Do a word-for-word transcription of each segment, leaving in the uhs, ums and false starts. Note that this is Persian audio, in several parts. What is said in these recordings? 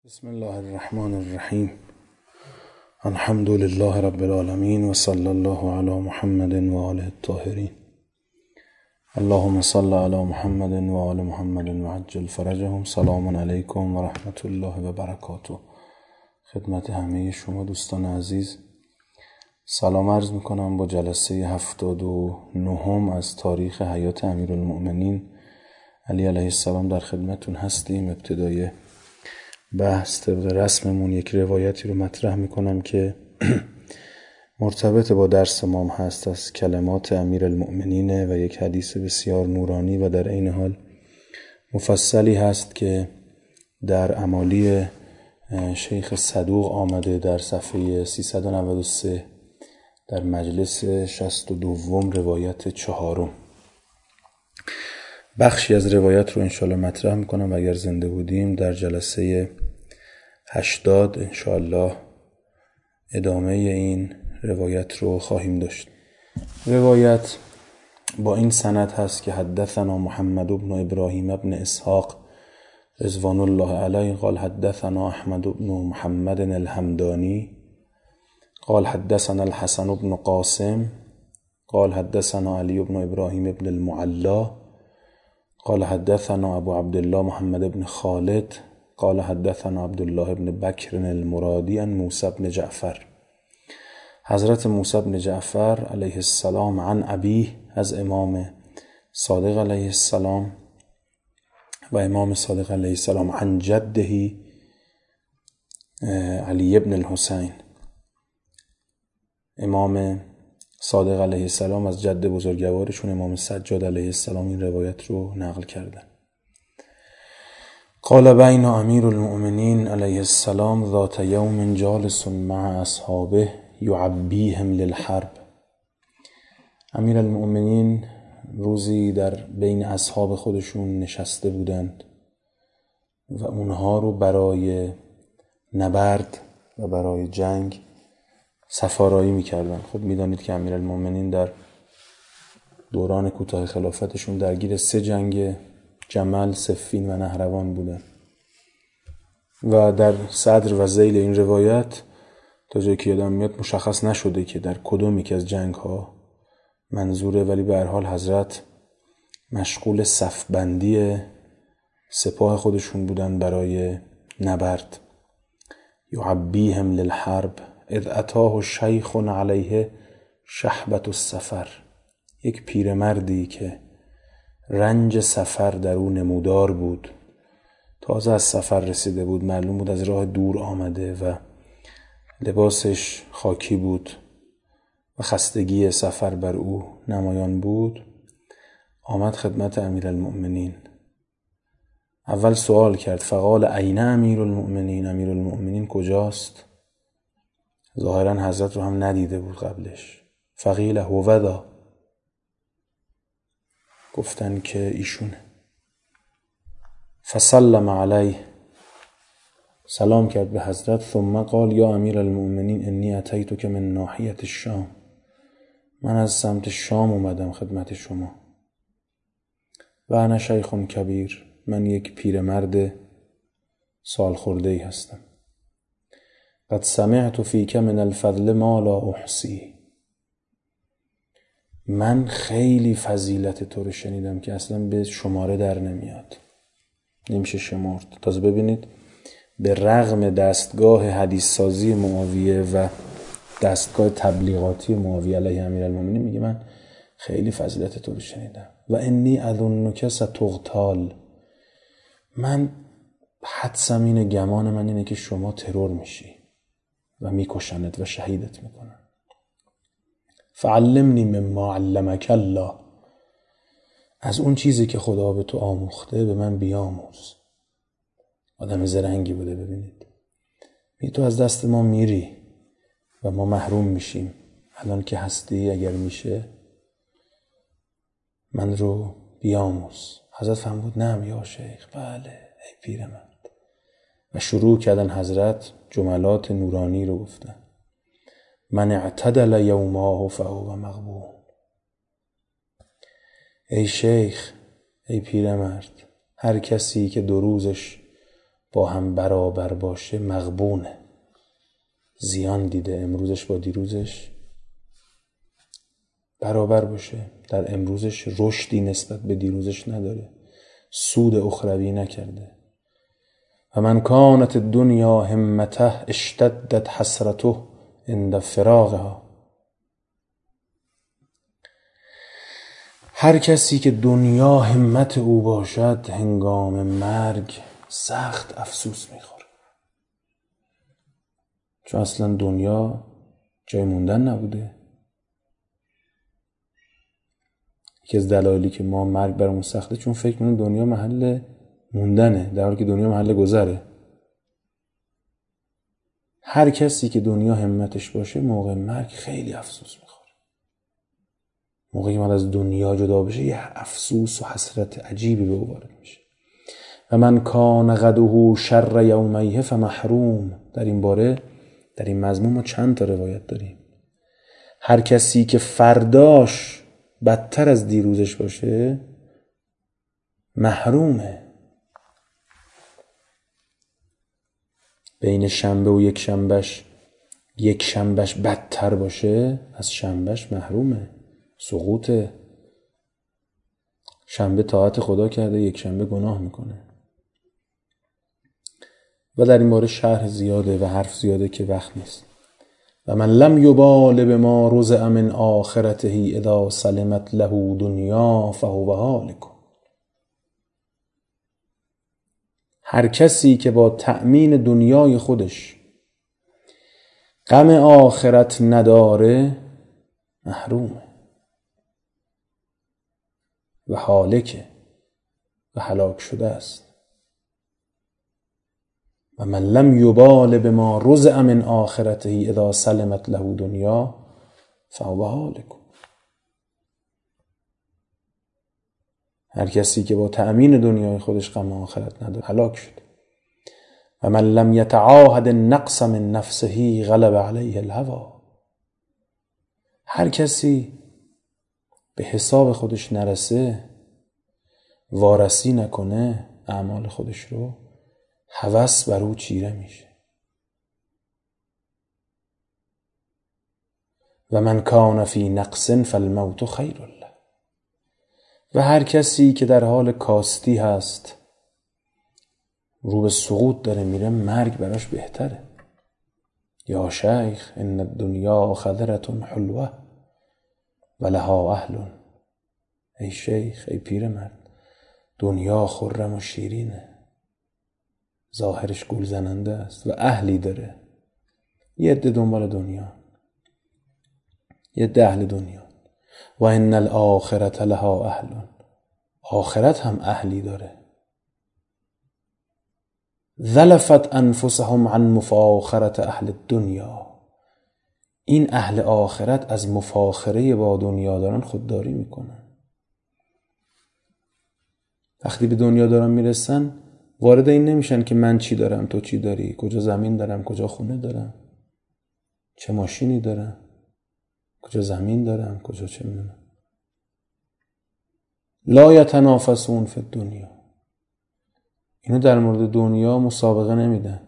بسم الله الرحمن الرحیم. الحمد لله رب العالمین و صلی الله علی محمد و آله الطاهرین. اللهم صل علی محمد و آل محمد و عجل فرجهم. سلام علیکم و رحمت الله و برکاته. خدمت همه شما دوستان عزیز سلام عرض میکنم با جلسه هفتاد و نهم از تاریخ حیات امیرالمؤمنین علی علیه السلام در خدمتون هستیم. ابتدای بحث طبق رسممون یک روایتی رو مطرح میکنم که مرتبط با درس ما هست، از کلمات امیرالمؤمنین و یک حدیث بسیار نورانی و در عین حال مفصلی هست که در امالی شیخ صدوق آمده در صفحه سیصد و نود و سه در مجلس شصت و دو روایت چهارم. بخشی از روایت رو انشاءالله مطرح میکنم و اگر زنده بودیم در جلسه هشتاد انشاءالله ادامه این روایت رو خواهیم داشت. روایت با این سند هست که حدثنا محمد بن ابراهیم بن اسحاق رضوان الله علیه قال حدثنا احمد بن محمد الحمدانی قال حدثنا الحسن بن قاسم قال حدثنا علی بن ابراهیم بن المعلا قال حدثنا ابو عبدالله محمد بن خالد قال حدثنا عبدالله بن بکر المرادی عن موسی بن جعفر. حضرت موسی بن جعفر علیه السلام عن ابیه از امام صادق علیه السلام و امام صادق علیه السلام عن جده علی بن الحسین. امام صادق علیه السلام از جد بزرگوارشون امام سجاد علیه السلام این روایت رو نقل کردن. قال بین امیر المؤمنین علیه السلام ذات یوم جالس مع اصحابه یعبیهم للحرب. امیر المؤمنین روزی در بین اصحاب خودشون نشسته بودند و اونها رو برای نبرد و برای جنگ سفارایی میکردن. خب میدانید که امیرالمؤمنین در دوران کوتاه خلافتشون درگیر سه جنگ جمل، صفین و نهروان بودن و در صدر و ذیل این روایت تا جایی که یادم میاد مشخص نشده که در کدوم یک از جنگ ها منظوره، ولی به هر حال حضرت مشغول صفبندی سپاه خودشون بودن برای نبرد. یعبیهم للحرب اذ اتاه شیخ علیه شحبت السفر. یک پیرمردی که رنج سفر در او نمودار بود، تازه از سفر رسیده بود، معلوم بود از راه دور آمده و لباسش خاکی بود و خستگی سفر بر او نمایان بود، آمد خدمت امیرالمؤمنین. اول سوال کرد فقال این امیرالمؤمنین، امیرالمؤمنین کجاست؟ ظاهرا حضرت رو هم ندیده بود قبلش. فقیل هو ذا، گفتن که ایشونه. فسلم علیه، سلام کرد به حضرت. ثم قال یا امیر المؤمنین انی اتیتک من ناحیه الشام، من از سمت شام اومدم خدمت شما. و انا شیخ کبیر، من یک پیرمرد سال خورده ای هستم. قد سمعت فیک من الفضل ما لا احصی، من خیلی فضیلت تو رو شنیدم که اصلا به شماره در نمیاد، نمیشه شمرد. تازه ببینید به رغم دستگاه حدیث سازی معاویه و دستگاه تبلیغاتی معاویه علیه امیرالمؤمنین میگه من خیلی فضیلت تو رو شنیدم. و انی اظنک ستغتال، من حدسم اینه، گمان من اینه که شما ترور میشی و میکشنت و شهیدت میکنن. فعلمنی مما علمک الله، از اون چیزی که خدا به تو آموخته به من بیاموز. آدم زرنگی بوده. ببینید می تو از دست ما میری و ما محروم میشیم، الان که هستی اگر میشه من رو بیاموز. حضرت فرمود نعم یا شیخ، بله ای پیرمرد. و شروع کردن حضرت جملات نورانی رو گفتن. من اعتدل یوماه فهو مغبون. ای شیخ، ای پیرمرد، هر کسی که دو روزش با هم برابر باشه مغبونه، زیان دیده. امروزش با دیروزش برابر باشه، در امروزش رشدی نسبت به دیروزش نداره، سود اخروی نکرده. و من کانت الدنیا همته اشتدت حسرته عند فراقها. هر کسی که دنیا همت او باشد هنگام مرگ سخت افسوس میخوره، چون اصلا دنیا جای موندن نبوده. یکی از دلایلی که ما مرگ برامون سخته چون فکر می‌کنیم دنیا محل موندنه، در حالی که دنیا محل گذره. هر کسی که دنیا همتش باشه موقع مرگ خیلی افسوس میخوره. موقعی که ما از دنیا جدا بشه یه افسوس و حسرت عجیبی به او وارد میشه. و من کان غده شر یومیه فمحروم. در این باره، در این مضمون ما چند تا روایت داریم. هر کسی که فرداش بدتر از دیروزش باشه محرومه. بین شنبه و یک شنبهش یک شنبهش بدتر باشه از شنبهش محرومه، سقوطه. شنبه طاعت خدا کرده، یک شنبه گناه میکنه. و در این باره شرح زیاده و حرف زیاده که وقت نیست. و من لم یبال بما رزع من آخرته اذا سلمت له دنیا فهو هالک. هر کسی که با تأمین دنیای خودش غم آخرت نداره محرومه و هالکه و هلاک شده است. و من لم یبال بما رزع من آخرته اذا سلمت له دنیا فهو هالک. هر کسی که با تأمین دنیای خودش غم آخرت نداره هلاک شد. و من لم یتعاهد النقص من نفسه غلب علیه الهوی. هر کسی به حساب خودش نرسه، وارسی نکنه اعمال خودش رو، هوس بر او چیره میشه. و من کان فی نقص فالموت خیر له. و هر کسی که در حال کاستی هست، رو به سقوط داره میره، مرگ براش بهتره. یا شیخ ان الدنیا خضرة حلوه و لها اهل. ای شیخ، ای پیرمرد، دنیا خرم و شیرینه، ظاهرش گول زننده است و اهلی داره. یه عده دنبال دنیا، یه عده اهل دنیا. و ان الاخرة لها اهل. آخرت هم اهلی داره. ذلفت انفسهم عن مفاخرة اهل الدنیا. این اهل آخرت از مفاخره با دنیا دارن خودداری میکنن. وقتی به دنیا دارن میرسن وارد این نمیشن که من چی دارم، تو چی داری، کجا زمین دارم، کجا خونه دارم، چه ماشینی دارم، کجا زمین دارم، کجا چه میدونم. لا یتنافسون فی الدنیا. اینو در مورد دنیا مسابقه نمیدن.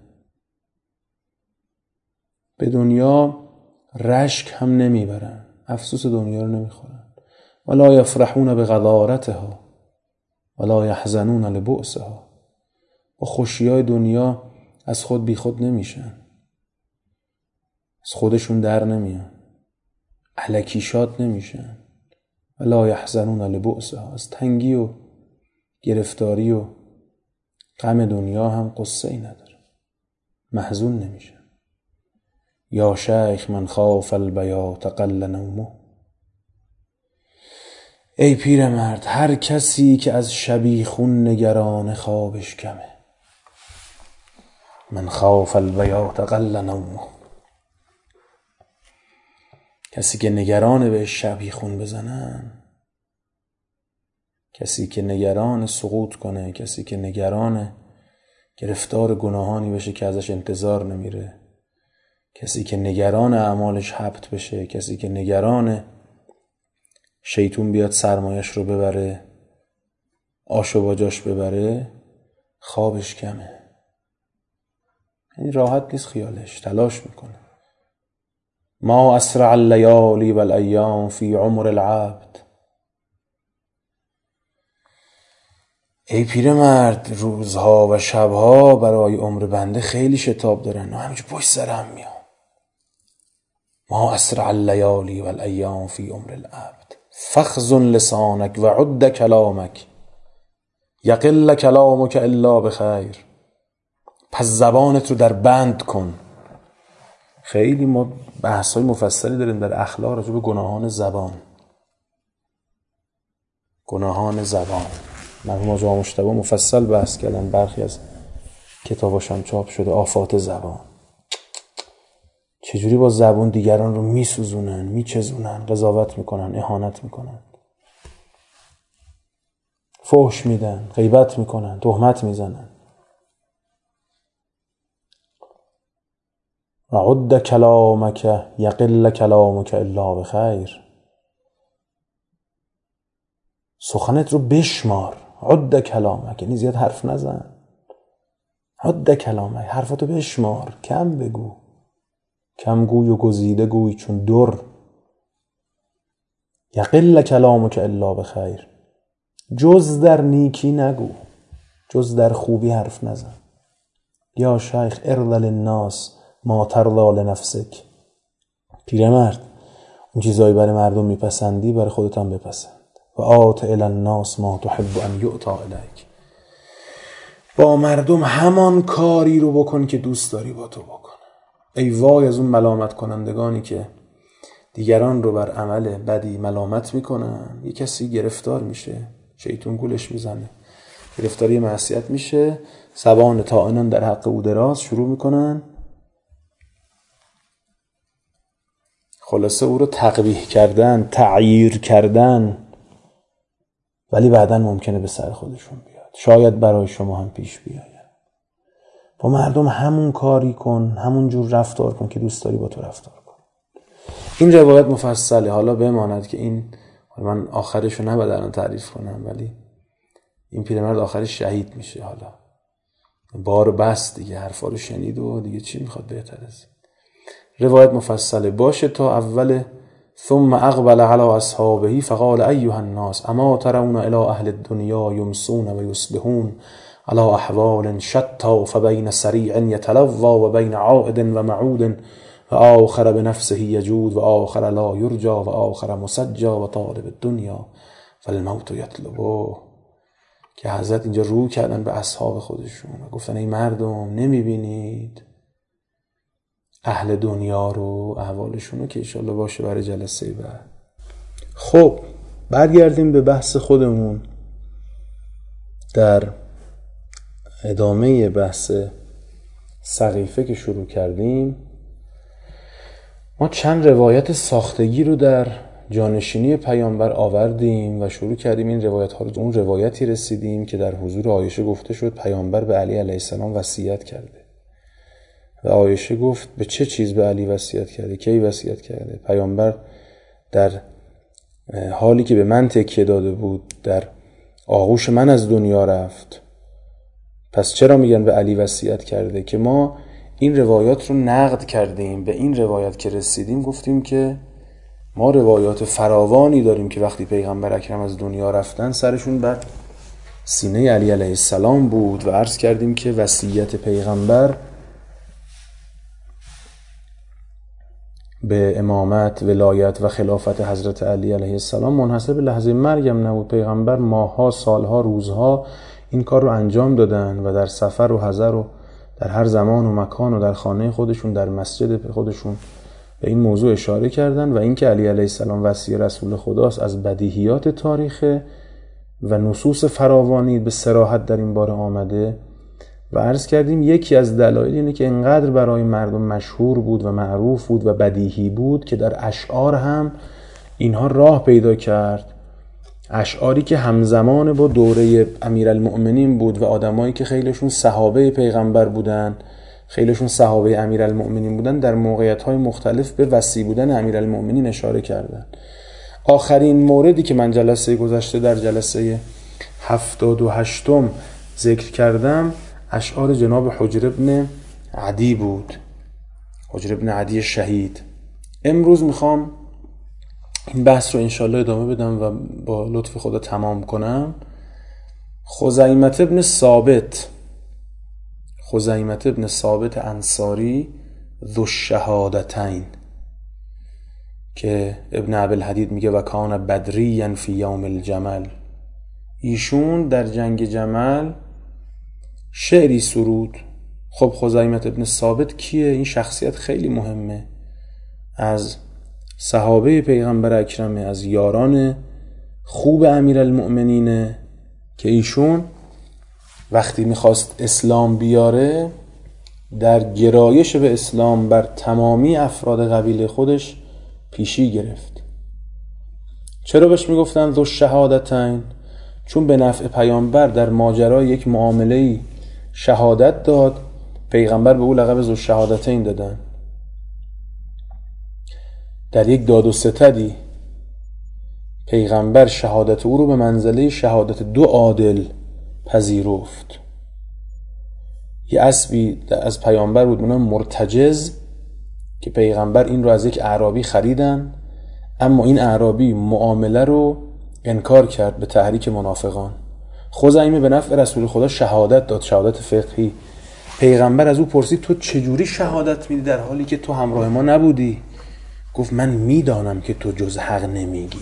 به دنیا رشک هم نمیبرن، افسوس دنیا رو نمیخورن. ولا یفرحون بغدارتها ولا یحزنون لبؤسها. با خوشیای دنیا از خود بی خود نمیشن، از خودشون در نمیان، الکی شاد نمیشن. ولا یحزنون لبؤسها. از تنگی و گرفتاری و غم دنیا هم قصه ای نداره، محزون نمیشن. یا شیخ من خاف البیات قل نومه. ای پیرمرد، هر کسی که از شبیخون نگران خوابش کمه. من خاف البیات قل نومه. کسی که نگران به شبیخون بزنن، کسی که نگران سقوط کنه، کسی که نگران گرفتار گناهانی بشه که ازش انتظار نمیره، کسی که نگران اعمالش حبط بشه، کسی که نگران شیطون بیاد سرمایش رو ببره، آش و باجاش ببره، خوابش کمه. این راحت نیست خیالش، تلاش میکنه. ما اسرع اللیالی و الایام فی عمر العبد. ای پیرمرد، روزها و شبها برای عمر بنده خیلی شتاب دارن و همینجور پشت سرم میام. ما اسرع اللیالی و الایام فی عمر العبد فخزن لسانک و عد کلامک یقل کلامک الا بخیر. پس زبانت رو در بند کن. خیلی ما بحث‌های مفصلی داریم در اخلاق راجع به گناهان زبان. گناهان زبان مرحوم آقا مجتبی مفصل بحث کردن، برخی از کتاباش هم چاپ شده. آفات زبان، چجوری با زبان دیگران رو میسوزونن، میچزونن، قضاوت میکنن، اهانت میکنن، فحش میدن، غیبت میکنن، تهمت میزنن. و عد کلامک یقل کلامک الا بخیر. سخنت رو بشمار. عد کلامک یعنی زیاد حرف نزن. عد کلامک، حرفتو بشمار، کم بگو. کم گوی و گزیده گوی چون در. یقل کلامک الا بخیر. جز در نیکی نگو، جز در خوبی حرف نزن. یا شیخ ارض للناس ما ترضی لنفسک. پیرمرد، اون چیزایی برای مردم میپسندی برای خودت هم بپسند. و آت الی الناس ما تحب ان یؤتی الیک. با مردم همان کاری رو بکن که دوست داری با تو بکنه. ای وای از اون ملامت کنندگانی که دیگران رو بر عمل بدی ملامت میکنن. یه کسی گرفتار میشه، شیطون گولش میزنه، گرفتاری معصیت میشه، زبان طاعنان در حق او دراز شروع میکنن، خلاصه او رو تقبیح کردن، تعییر کردن، ولی بعداً ممکنه به سر خودشون بیاد. شاید برای شما هم پیش بیاید. با مردم همون کاری کن، همون جور رفتار کن که دوست داری با تو رفتار کن. این روایت مفصله. حالا بماند که این، من آخرشو نباید الان تعریف کنم، ولی این پیرمرد آخرش شهید میشه. حالا بار بس دیگه، حرفا رو شنید و دیگه چی میخواد بهتر از روایت مفصله باشه تا اول. ثم اقبل على اصحابه فقال ایها الناس اما ترون الى اهل الدنيا يمسون ويصبحون على احوال شتى فبين سريع يتلوى وبين عائد ومعود وآخر بنفسه يجود وآخر لا يرجى وآخر مسجى وطالب الدنيا فالموت يطلبه. که حضرت اینجا رو کردن به اصحاب خودشون و گفتن ای مردم، نمیبینید اهل دنیا رو، احوالشون رو، که انشالله باشه برای جلسه بعد. خب برگردیم به بحث خودمون. در ادامه بحث سقیفه که شروع کردیم، ما چند روایت ساختگی رو در جانشینی پیامبر آوردیم و شروع کردیم این روایت ها رو. اون روایتی رسیدیم که در حضور عایشه گفته شد پیامبر به علی علیه السلام وصیت کرده و عایشه گفت به چه چیز به علی وصیت کرده، کی وصیت کرده؟ پیامبر در حالی که به من تکیه داده بود در آغوش من از دنیا رفت، پس چرا میگن به علی وصیت کرده؟ که ما این روایات رو نقد کردیم. به این روایت که رسیدیم گفتیم که ما روایات فراوانی داریم که وقتی پیغمبر اکرم از دنیا رفتن سرشون بر سینه علی علیه السلام بود و عرض کردیم که وصیت پیغمبر به امامت، ولایت و خلافت حضرت علی علیه السلام منحصر به لحظه مرگم نبود. پیغمبر ماهها، سالها، روزها این کار رو انجام دادن و در سفر و حضر و در هر زمان و مکان و در خانه خودشون، در مسجد خودشون به این موضوع اشاره کردن. و اینکه علی علیه السلام وصی رسول خداست از بدیهیات تاریخ و نصوص فراوانی به صراحت در این باره آمده. و عرض کردیم یکی از دلایل اینه که انقدر برای مردم مشهور بود و معروف بود و بدیهی بود که در اشعار هم اینها راه پیدا کرد. اشعاری که همزمان با دوره امیرالمؤمنین بود و آدمایی که خیلیشون صحابه پیغمبر بودن، خیلیشون صحابه امیرالمؤمنین بودن، در موقعیت‌های مختلف به وصی بودن امیرالمؤمنین اشاره کردن. آخرین موردی که من جلسه گذشته در جلسه هفتاد و هشتم ذکر کردم اشعار جناب حجر ابن عدی بود، حجر ابن عدی شهید. امروز میخوام این بحث رو انشالله ادامه بدم و با لطف خدا تمام کنم. خزیمة ابن ثابت خزیمة ابن ثابت انصاری ذو الشهادتین که ابن ابوالحدید میگه و کان بدریا فی یوم الجمل، ایشون در جنگ جمل شعری سرود. خب خزیمة ابن ثابت کیه؟ این شخصیت خیلی مهمه، از صحابه پیغمبر اکرمه، از یاران خوب امیرالمؤمنینه که ایشون وقتی میخواست اسلام بیاره در گرایش به اسلام بر تمامی افراد قبیله خودش پیشی گرفت. چرا بهش میگفتن ذو الشهادتین؟ چون به نفع پیامبر در ماجرای یک معامله‌ای شهادت داد، پیغمبر به او لقب ذو الشهادتین دادن. در یک داد و ستدی پیغمبر شهادت او رو به منزله شهادت دو عادل پذیرفت. یه اسبی از پیامبر بود به نام مرتجز که پیغمبر این رو از یک اعرابی خریدن، اما این اعرابی معامله رو انکار کرد به تحریک منافقان. خزیمه به نفع رسول خدا شهادت داد، شهادت فقهی. پیغمبر از او پرسید تو چجوری شهادت میدی در حالی که تو همراه ما نبودی؟ گفت من میدانم که تو جز حق نمیگی.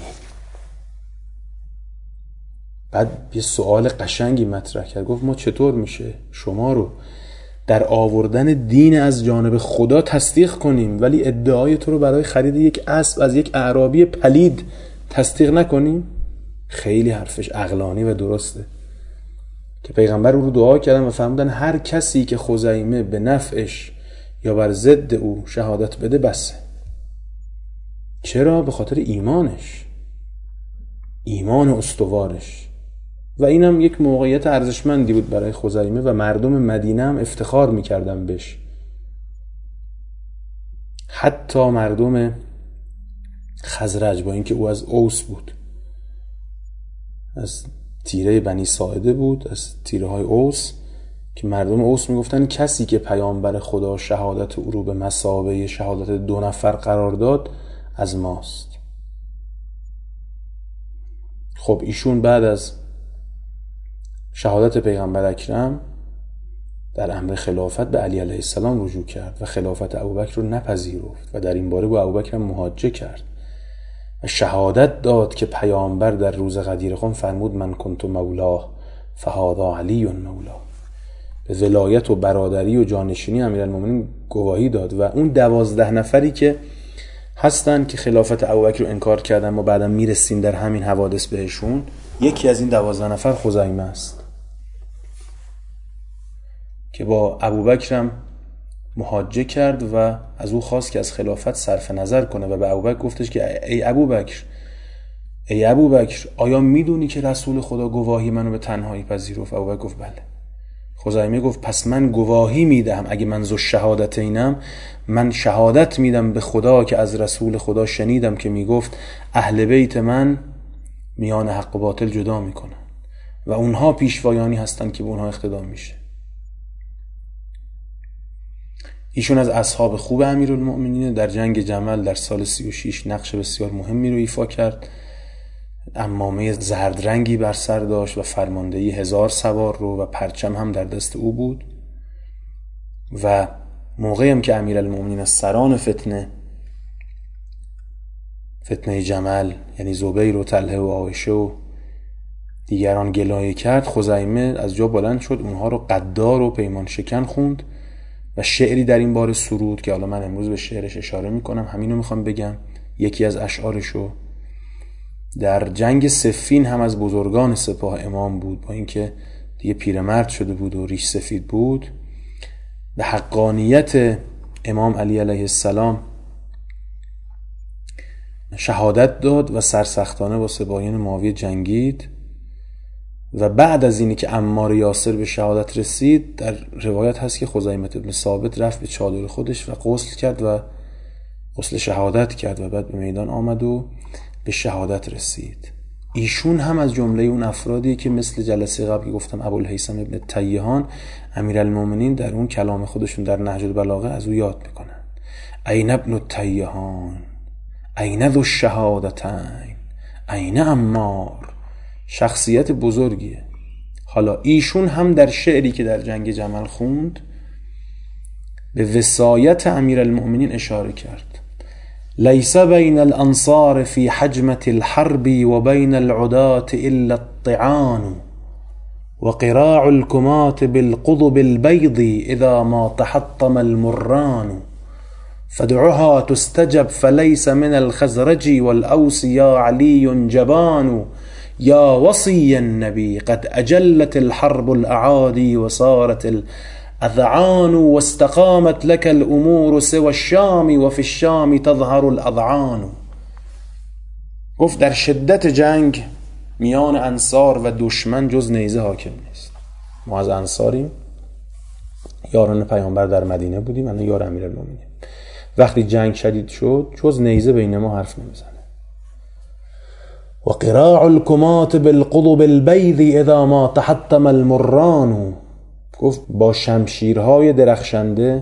بعد یه سوال قشنگی مطرح کرد، گفت ما چطور میشه شما رو در آوردن دین از جانب خدا تصدیق کنیم ولی ادعای تو رو برای خرید یک اسب از یک اعرابی پلید تصدیق نکنیم؟ خیلی حرفش عقلانی و درسته که پیغمبر او رو دعا کردن و فرمودن هر کسی که خزیمه به نفعش یا بر ضد او شهادت بده بسه. چرا؟ به خاطر ایمانش، ایمان استوارش. و اینم یک موقعیت ارزشمندی بود برای خزیمه و مردم مدینه هم افتخار میکردن بهش. حتی مردم خزرج، با اینکه او از اوس بود، از تیره بنی ساعده بود، از تیره های اوس، که مردم اوس میگفتن کسی که پیامبر خدا شهادت او رو به مثابه شهادت دو نفر قرار داد از ماست. خب ایشون بعد از شهادت پیغمبر اکرم در امر خلافت به علی علیه السلام رجوع کرد و خلافت ابوبکر رو نپذیرفت و در این باره با ابوبکر محاجه کرد و شهادت داد که پیامبر در روز غدیر خم فرمود من کنت مولاه فهذا علی مولاه. به ولایت و برادری و جانشینی امیرالمومنین گواهی داد. و اون دوازده نفری که هستن که خلافت ابوبکر رو انکار کردن، ما بعدم میرسیم در همین حوادث بهشون، یکی از این دوازده نفر خزیمه است که با ابوبکرم محاجه کرد و از او خواست که از خلافت صرف نظر کنه و به ابوبکر گفتش که ای ابوبکر ای ابوبکر آیا میدونی که رسول خدا گواهی منو به تنهایی پذیرفت؟ ابوبکر گفت بله. خزیمه گفت پس من گواهی میدم، اگه من ذو الشهادتینم، من شهادت میدم به خدا که از رسول خدا شنیدم که میگفت اهل بیت من میان حق و باطل جدا میکنن و اونها پیشوایانی هستن که به اونها اقتدا میشه. ایشون از اصحاب خوب امیرالمؤمنین در جنگ جمل در سال سی و شش نقش بسیار مهمی رو ایفا کرد. عمامه زرد رنگی بر سر داشت و فرماندهی هزار سوار رو و پرچم هم در دست او بود. و موقعی هم که امیرالمؤمنین از سران فتنه فتنه جمل، یعنی زبیر و طلحه و عایشه و دیگران گلایه کرد، خزیمه از جا بلند شد، اونها رو غدار و پیمان شکن خوند و شعری در این باره سرود که حالا من امروز به شعرش اشاره میکنم، همینو میخوام بگم. یکی از اشعارشو در جنگ صفین هم از بزرگان سپاه امام بود، با اینکه دیگه پیرمرد شده بود و ریش سفید بود، به حقانیت امام علی علیه السلام شهادت داد و سرسختانه با سپاهیان معاویه جنگید. و بعد از اینی که عمار یاسر به شهادت رسید، در روایت هست که خزیمة ابن ثابت رفت به چادر خودش و غسل کرد و غسل شهادت کرد و بعد به میدان آمد و به شهادت رسید. ایشون هم از جمله اون افرادی که مثل جلسه قبل که گفتم ابوالهیثم ابن تیهان امیرالمومنین در اون کلام خودشون در نهج البلاغه از او یاد میکنن. این ابن تیهان، این ذو الشهادتین، این عمار. شخصیت بزرگیه. حالا ایشون هم در شعری که در جنگ جمل خوند به وصایت امیرالمومنین اشاره کرد. لیس بین الانصار فی حجمة الحرب و بین العداة الا الطعان و قراع الکمات بالقضب البيض اذا ما تحطم المران فدعها تستجب فليس من الخزرج والأوس يا علي جبان يا وصي النبي قد أجلت الحرب الأعادي وصارت الأذعان واستقامت لك الأمور سوى الشام وفي الشام تظهر الأذعان. گفت در شدت جنگ میان انصار و دشمن جز نیزه حاکم نیست. ما از انصاریم، یاران پیامبر در مدینه بودیم، الان یار امیرالمومنین. وقتی جنگ شدید شد جز نیزه بین ما حرف نمیزنه. و قراع الکمات بالقضب البيض اذا ما تحطم المران. گفت با شمشیرهای درخشنده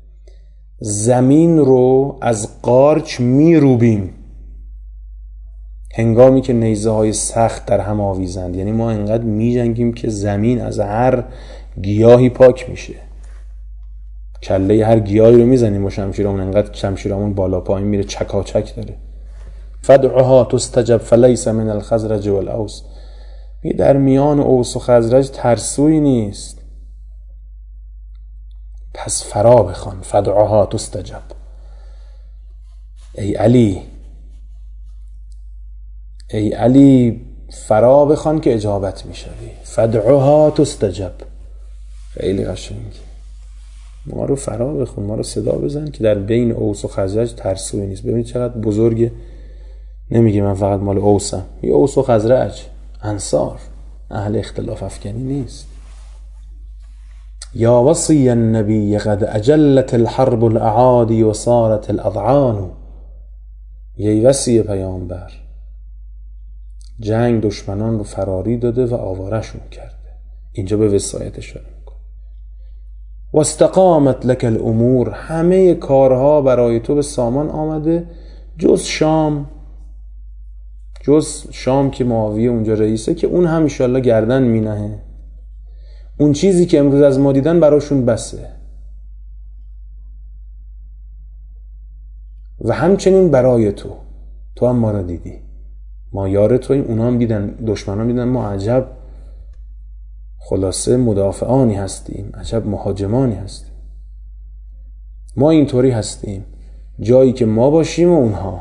زمین رو از قارچ میروبیم هنگامی که نیزه های سخت در هم آویزند. یعنی ما انقدر میجنگیم که زمین از هر گیاهی پاک میشه. کله هر گیاهی رو میزنیم با شمشیرمون، انقدر شمشیرمون بالا پایین میره، چکاچک داره. فدعها تستجب فلیس من الخزرج والاوس. میگه در میان اوس و خزرج ترسوی نیست، پس فرا بخوان. فدعها تستجب. ای علی، ای علی فرا بخوان که اجابت میشوی. فدعها تستجب. خیلی قشنگه. ما رو فرا بخون، ما رو صدا بزن که در بین اوس و خزرج ترسوی نیست. ببینید چقدر بزرگه. نمیگه من فقط مال اوسم، یه اوس و خزرج، انصار، اهل اختلاف افکنی نیست. یا وصی النبی قد اجلت الحرب الاعادی و صارت الاذعان. یه وصی پیامبر، جنگ دشمنان رو فراری داده و آوارشون کرده. اینجا به وصایت اشاره میکنه. و استقامت لك الامور. همه کارها برای تو به سامان آمده جز شام، جز شام که معاویه اونجا رئیسه، که اون هم انشالله گردن مینهه. اون چیزی که امروز از ما دیدن براشون بسه. و همچنین برای تو، تو هم ما را دیدی، ما یار تویم، اونا هم دیدن، دشمنان دیدن ما عجب خلاصه مدافعانی هستیم، عجب مهاجمانی هستیم. ما اینطوری هستیم، جایی که ما باشیم و اونها.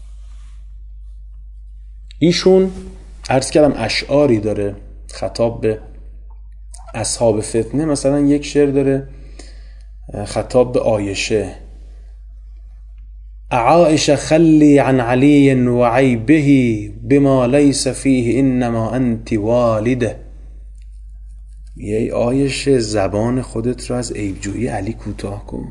ایشون عرض کردم اشعاری داره خطاب به اصحاب فتنه. مثلا یک شعر داره خطاب به عایشه: عائش خلی عن علی و عیبه بما لیس فیه انما انت والده. ای عایشه زبان خودت رو از عیبجویی علی کوتاه کن.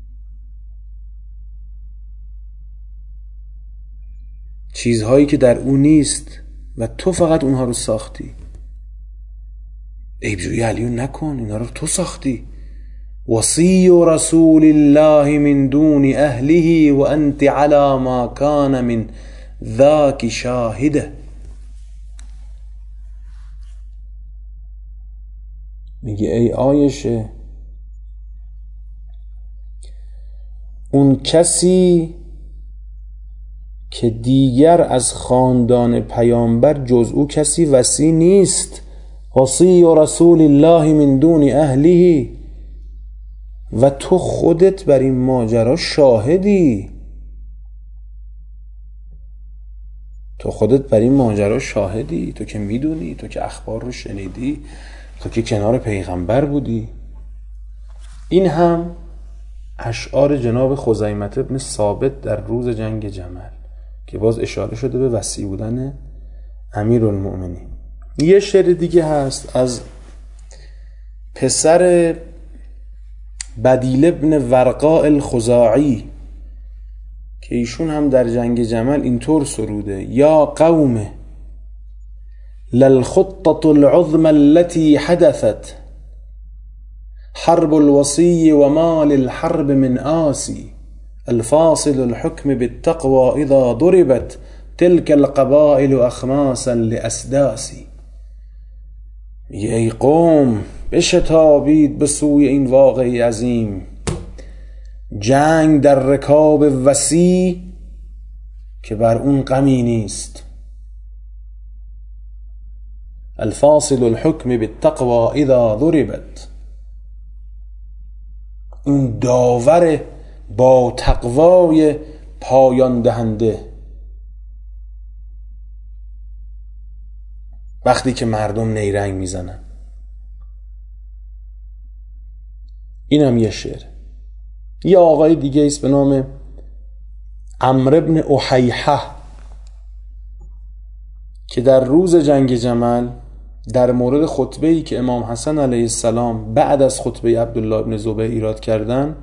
چیزهایی که در اون نیست و تو فقط اونها رو ساختی. عیبجویی علی رو نکن، اینا رو تو ساختی. وصی رسول الله من دون اهله و انت على ما کان من ذاک شاهده. میگه ای عایشه، اون کسی که دیگر از خاندان پیامبر جز او کسی وصی نیست. وصی رسول الله من دون اهله. و تو خودت بر این ماجرا شاهدی. تو خودت بر این ماجرا شاهدی. تو که میدونی، تو که اخبار رو شنیدی، تو که کنار پیغمبر بودی. این هم اشعار جناب خزیمة ابن ثابت در روز جنگ جمل که باز اشاره شده به وصی بودن امیرالمؤمنین. یه شعر دیگه هست از پسر بدیل ابن ورقاء الخزاعی که ایشون هم در جنگ جمل اینطور سروده: یا قوم للخطة العظمى التي حدثت حرب الوصي وما للحرب من آسي الفاصل الحكم بالتقوى إذا ضربت تلك القبائل أخماسا لأسداسي. ای قوم بشتابید به سوی این واقعه عظیم، جنگ در رکاب وسیع که بر اون غمی نیست. الفاصل الحکم بالتقوى اذا ضربت، اون داور با تقوای پایان دهنده وقتی که مردم نیرنگ میزنن. این هم یه شعر. یه آقای دیگه ایست به نام عمرو بن احیحه که در روز جنگ جمل در مورد خطبه‌ای که امام حسن علیه السلام بعد از خطبه عبدالله بن زبیر ایراد کردن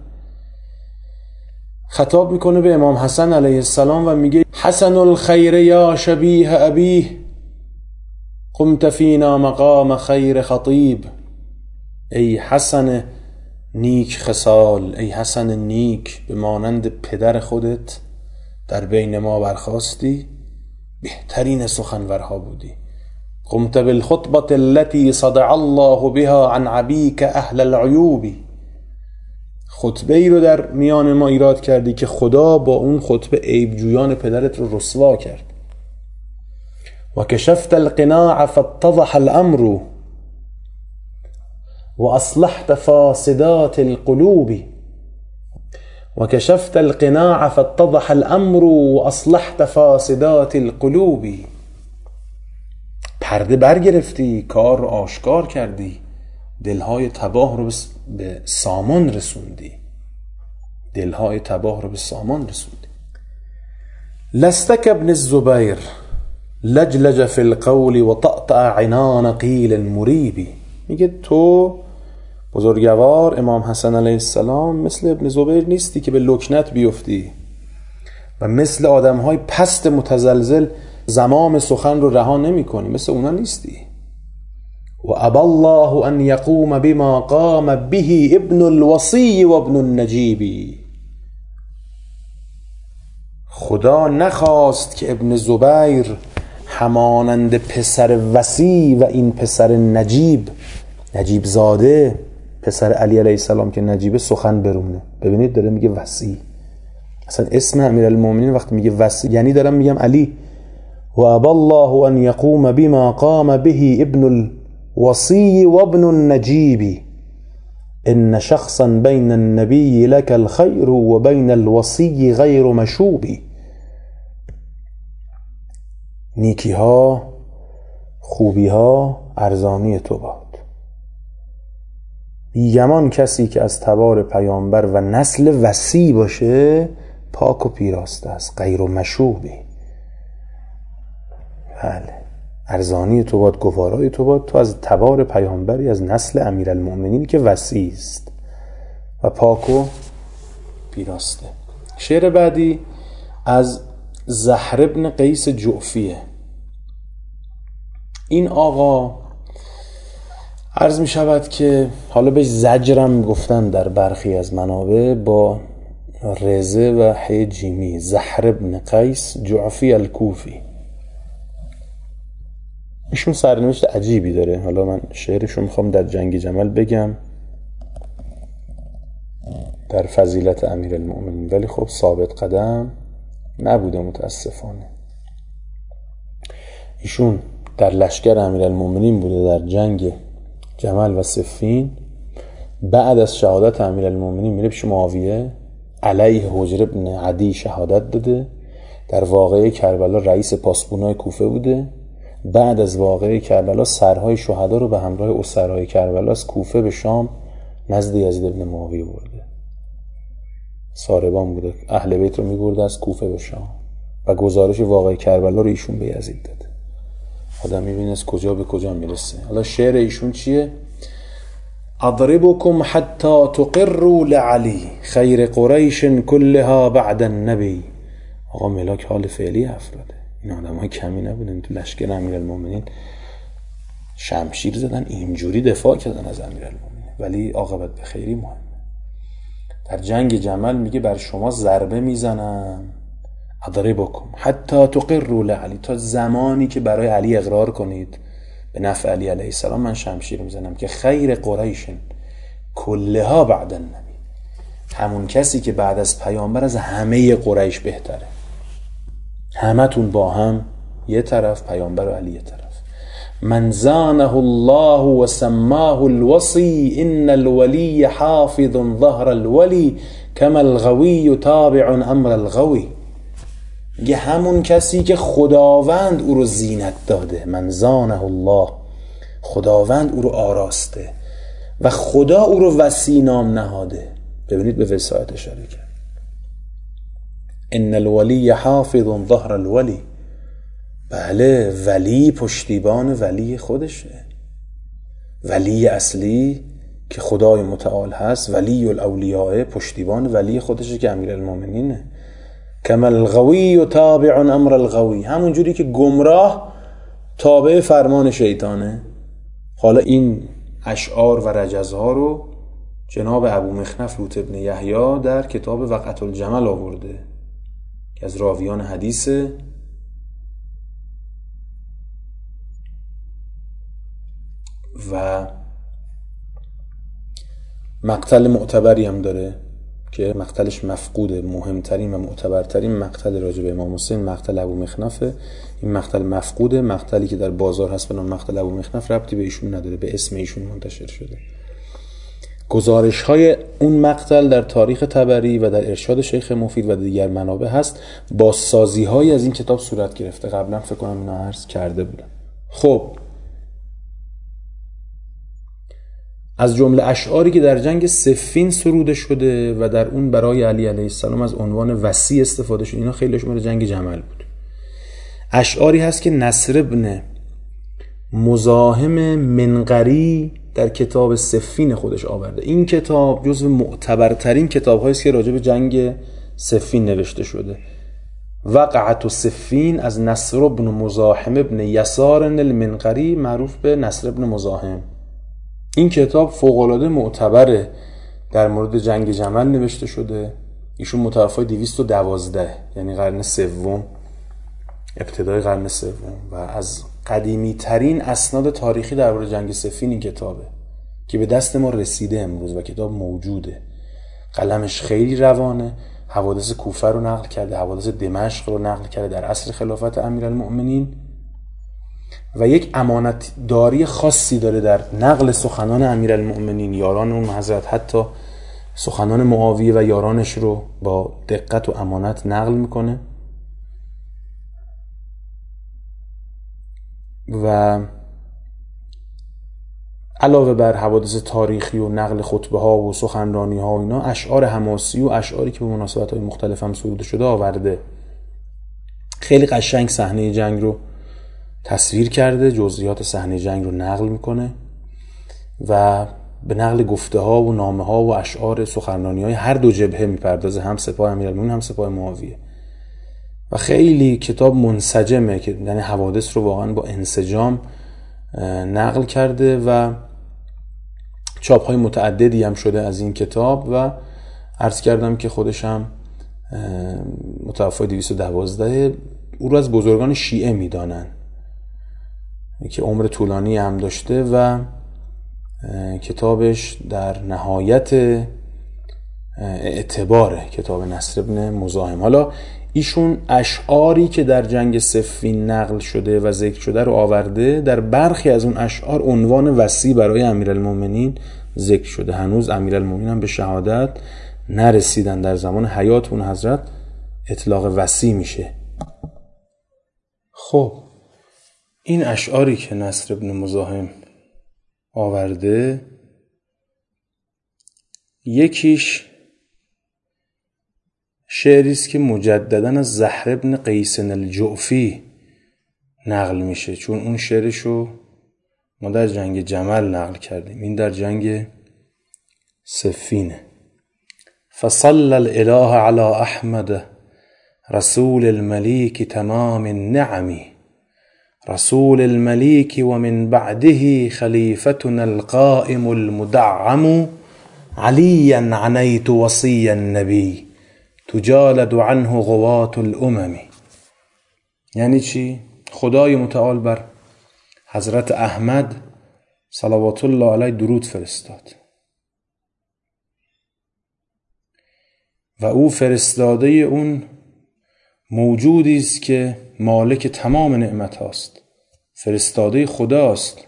خطاب میکنه به امام حسن علیه السلام و میگه حسن الخیر یا شبیه ابیه قمت فینا مقام خیر خطیب. ای حسن نیک خصال، ای حسن نیک به مانند پدر خودت در بین ما برخاستی، بهترین سخنورها بودی. قمت بالخطبة التي صدع الله بها عن عبيك اهل العیوب. خطبه ای رو در میان ما ایراد کردی که خدا با اون خطبه عیب جویان پدرت رو رسوا کرد. و کشفت القناع فاتضح الامر و اصلحت فاسدات القلوب. و کشفت القناع فاتضح الامر و اصلحت فاسدات القلوب. پرده برگرفتی، کار رو آشکار کردی، دلهای تباه رو به سامان رسوندی. دلهای تباه رو به سامان رسوندی. لستک ابن الزبیر لجلج فی القول و تقطع عنان قیل مریبی. میگه تو بزرگوار امام حسن علیه السلام مثل ابن زبیر نیستی که به لکنت بیفتی و مثل آدمهای پست متزلزل زمام سخن رو رها نمی کنی، مثل اونا نیستی. و ابا الله ان یقوم بما قام به ابن الوصی و ابن النجیبی. خدا نخواست که ابن زبیر همانند پسر وصی و این پسر نجیب، نجیب زاده پسر علی علیه السلام که نجیبه، سخن برونه. ببینید داره میگه وصی. اصلا اسم امیرالمومنین وقتی میگه وصی یعنی دارم میگم علی. و ابا الله ان یقوم بما قام به ابن الوصی و ابن النجیب. ان شخصا بین النبی لك الخیر و بین الوصی غیر مشوبی. نیکی ها، خوبی ها ارزانی تو باد. بیگمان کسی که از تبار پیامبر و نسل وصی باشه پاک و پیراسته است، غیر مشوبی. بله، ارزانی تو باد، گوارای تو باد. تو از تبار پیامبری، از نسل امیرالمؤمنین که وصی است و پاک و پیراسته. شعر بعدی از زهر بن قیس جعفیه. این آقا عرض می شود که حالا بهش زجرم گفتن در برخی از منابع با رزه و حی جیمی. زهر بن قیس جعفی الکوفی. ایشون سرنوشت عجیبی داره. حالا من شعرشو میخوام در جنگ جمل بگم در فضیلت امیرالمؤمنین، ولی خب ثابت قدم نبوده متاسفانه. ایشون در لشکر امیرالمؤمنین بوده در جنگ جمل و صفین. بعد از شهادت امیرالمؤمنین میره پیش معاویه، علیه حجر بن عدی شهادت داده. در واقعه کربلا رئیس پاسبونای کوفه بوده. بعد از واقعه کربلا سرهای شهدا رو به همراه اسرای کربلا از کوفه به شام نزد یزید بن معاویه برده. ساربان بوده، اهل بیت رو میبرده از کوفه به شام و گزارش واقعه کربلا رو ایشون به یزید داده. آدم میبینه از کجا به کجا میرسه. حالا شعر ایشون چیه؟ اضربكم حتی تقروا لعلی خیر قریش كلها بعد النبی. آقا ملاک حال فعلی افراده. این آدم های کمی نبودن تو لشکر امیرالمؤمنین. شمشیر زدن، اینجوری دفاع کردن از امیرالمومنین، ولی عاقبت به خیری مهمه. در جنگ جمل میگه بر شما ضربه میزنم، اضربکم حتی تقروا لعلی، تا زمانی که برای علی اقرار کنید به نفع علی علیه السلام من شمشیر میزنم، که خیر قریش کلها بعد النبی، همون کسی که بعد از پیامبر از همه قریش بهتره، همتون با هم یه طرف، پیامبر و علی یه طرف. من زانه الله و سماه الوصی، ان الولی حافظ ظهر الولی کما الغوی تابع امر الغوی. میگه همون کسی که خداوند او رو زینت داده، من زانه الله، خداوند او رو آراسته و خدا او رو وصی نام نهاده. ببینید به وصایت اشاره کرد. ان الولی حافظ ظهر الولی، بله ولی پشتیبان ولی خودشه، ولی اصلی که خدای متعال هست، ولی الاولیاء پشتیبان ولی خودشه که امیرالمومنینه. کما الغوی تابع امر الغوی، همون جوری که گمراه تابع فرمان شیطانه. حالا این اشعار و رجزها رو جناب ابو مخنف لوط ابن یحیی در کتاب وقعة الجمل آورده که از راویان حدیثه و مقتل معتبری هم داره که مقتلش مفقوده. مهمترین و معتبرترین مقتل راجع به امام حسین مقتل ابو مخنفه. این مقتل مفقوده، مقتلی که در بازار هست به نام مقتل ابو مخنف، ربطی به ایشون نداره، به اسم ایشون منتشر شده. گزارش های اون مقتل در تاریخ طبری و در ارشاد شیخ مفید و دیگر منابع هست. بازسازی های از این کتاب صورت گرفته، قبلا فکر کنم اینا عرض کرده بودم. خب از جمله اشعاری که در جنگ صفین سروده شده و در اون برای علی علیه السلام از عنوان وصی استفاده شد، اینا خیلیش مال جنگ جمل بود. اشعاری هست که نصر ابن مزاحم منقری در کتاب صفین خودش آورده. این کتاب جزو معتبرترین کتاب هاییست که راجع به جنگ صفین نوشته شده. وقعة صفین از نصر ابن مزاحم ابن یسار المنقری، معروف به نصر ابن مزاحم. این کتاب فوق‌العاده معتبره، در مورد جنگ جمل نوشته شده. ایشون متوفای دویست و دوازده، یعنی قرن سوم، ابتدای قرن سوم، و از قدیمی ترین اسناد تاریخی درباره جنگ صفین این کتابه که به دست ما رسیده امروز و کتاب موجوده. قلمش خیلی روانه، حوادث کوفه رو نقل کرده، حوادث دمشق رو نقل کرده در عصر خلافت امیرالمؤمنین و یک امانت داری خاصی داره در نقل سخنان امیرالمؤمنین، یاران اون حضرت، حتی سخنان معاویه و یارانش رو با دقت و امانت نقل میکنه. و علاوه بر حوادث تاریخی و نقل خطبه ها و سخنرانی ها و اینا، اشعار حماسی و اشعاری که به مناسبت های مختلف هم سروده شده آورده. خیلی قشنگ صحنه جنگ رو تصویر کرده، جزئیات صحنه جنگ رو نقل میکنه و به نقل گفته ها و نامه ها و اشعار سخنرانی های هر دو جبهه میپردازه، هم سپاه امیرالمومنین هم سپاه معاویه. و خیلی کتاب منسجمه که یعنی حوادث رو واقعا با انسجام نقل کرده و چاپ های متعددی هم شده از این کتاب و عرض کردم که خودش هم متوفای دویست و دوازده، او رو از بزرگان شیعه میدانن که عمر طولانی هم داشته و کتابش در نهایت اعتباره، کتاب نصر ابن مزاحم. حالا ایشون اشعاری که در جنگ صفین نقل شده و ذکر شده رو آورده. در برخی از اون اشعار عنوان وصی برای امیرالمومنین ذکر شده. هنوز امیرالمومنین هم به شهادت نرسیدن، در زمان حیات اون حضرت اطلاق وصی میشه. خب این اشعاری که نصر ابن مزاحم آورده، یکیش شعری است که مجدداً از زهر ابن قیس الجعفی نقل میشه، چون اون شعرشو ما در جنگ جمل نقل کردیم، این در جنگ صفینه. فصل الاله علی احمد رسول الملیک تمام النعمی رسول الملیک و من بعده خلیفتنا القائم المدعم علیا عنیت وصی النبی تجالد عنه غوات الامم. یعنی چی؟ خدای متعال بر حضرت احمد صلوات الله علیه درود فرستاد و او فرستاده اون موجودی است که مالک تمام نعمت هاست، فرستاده خداست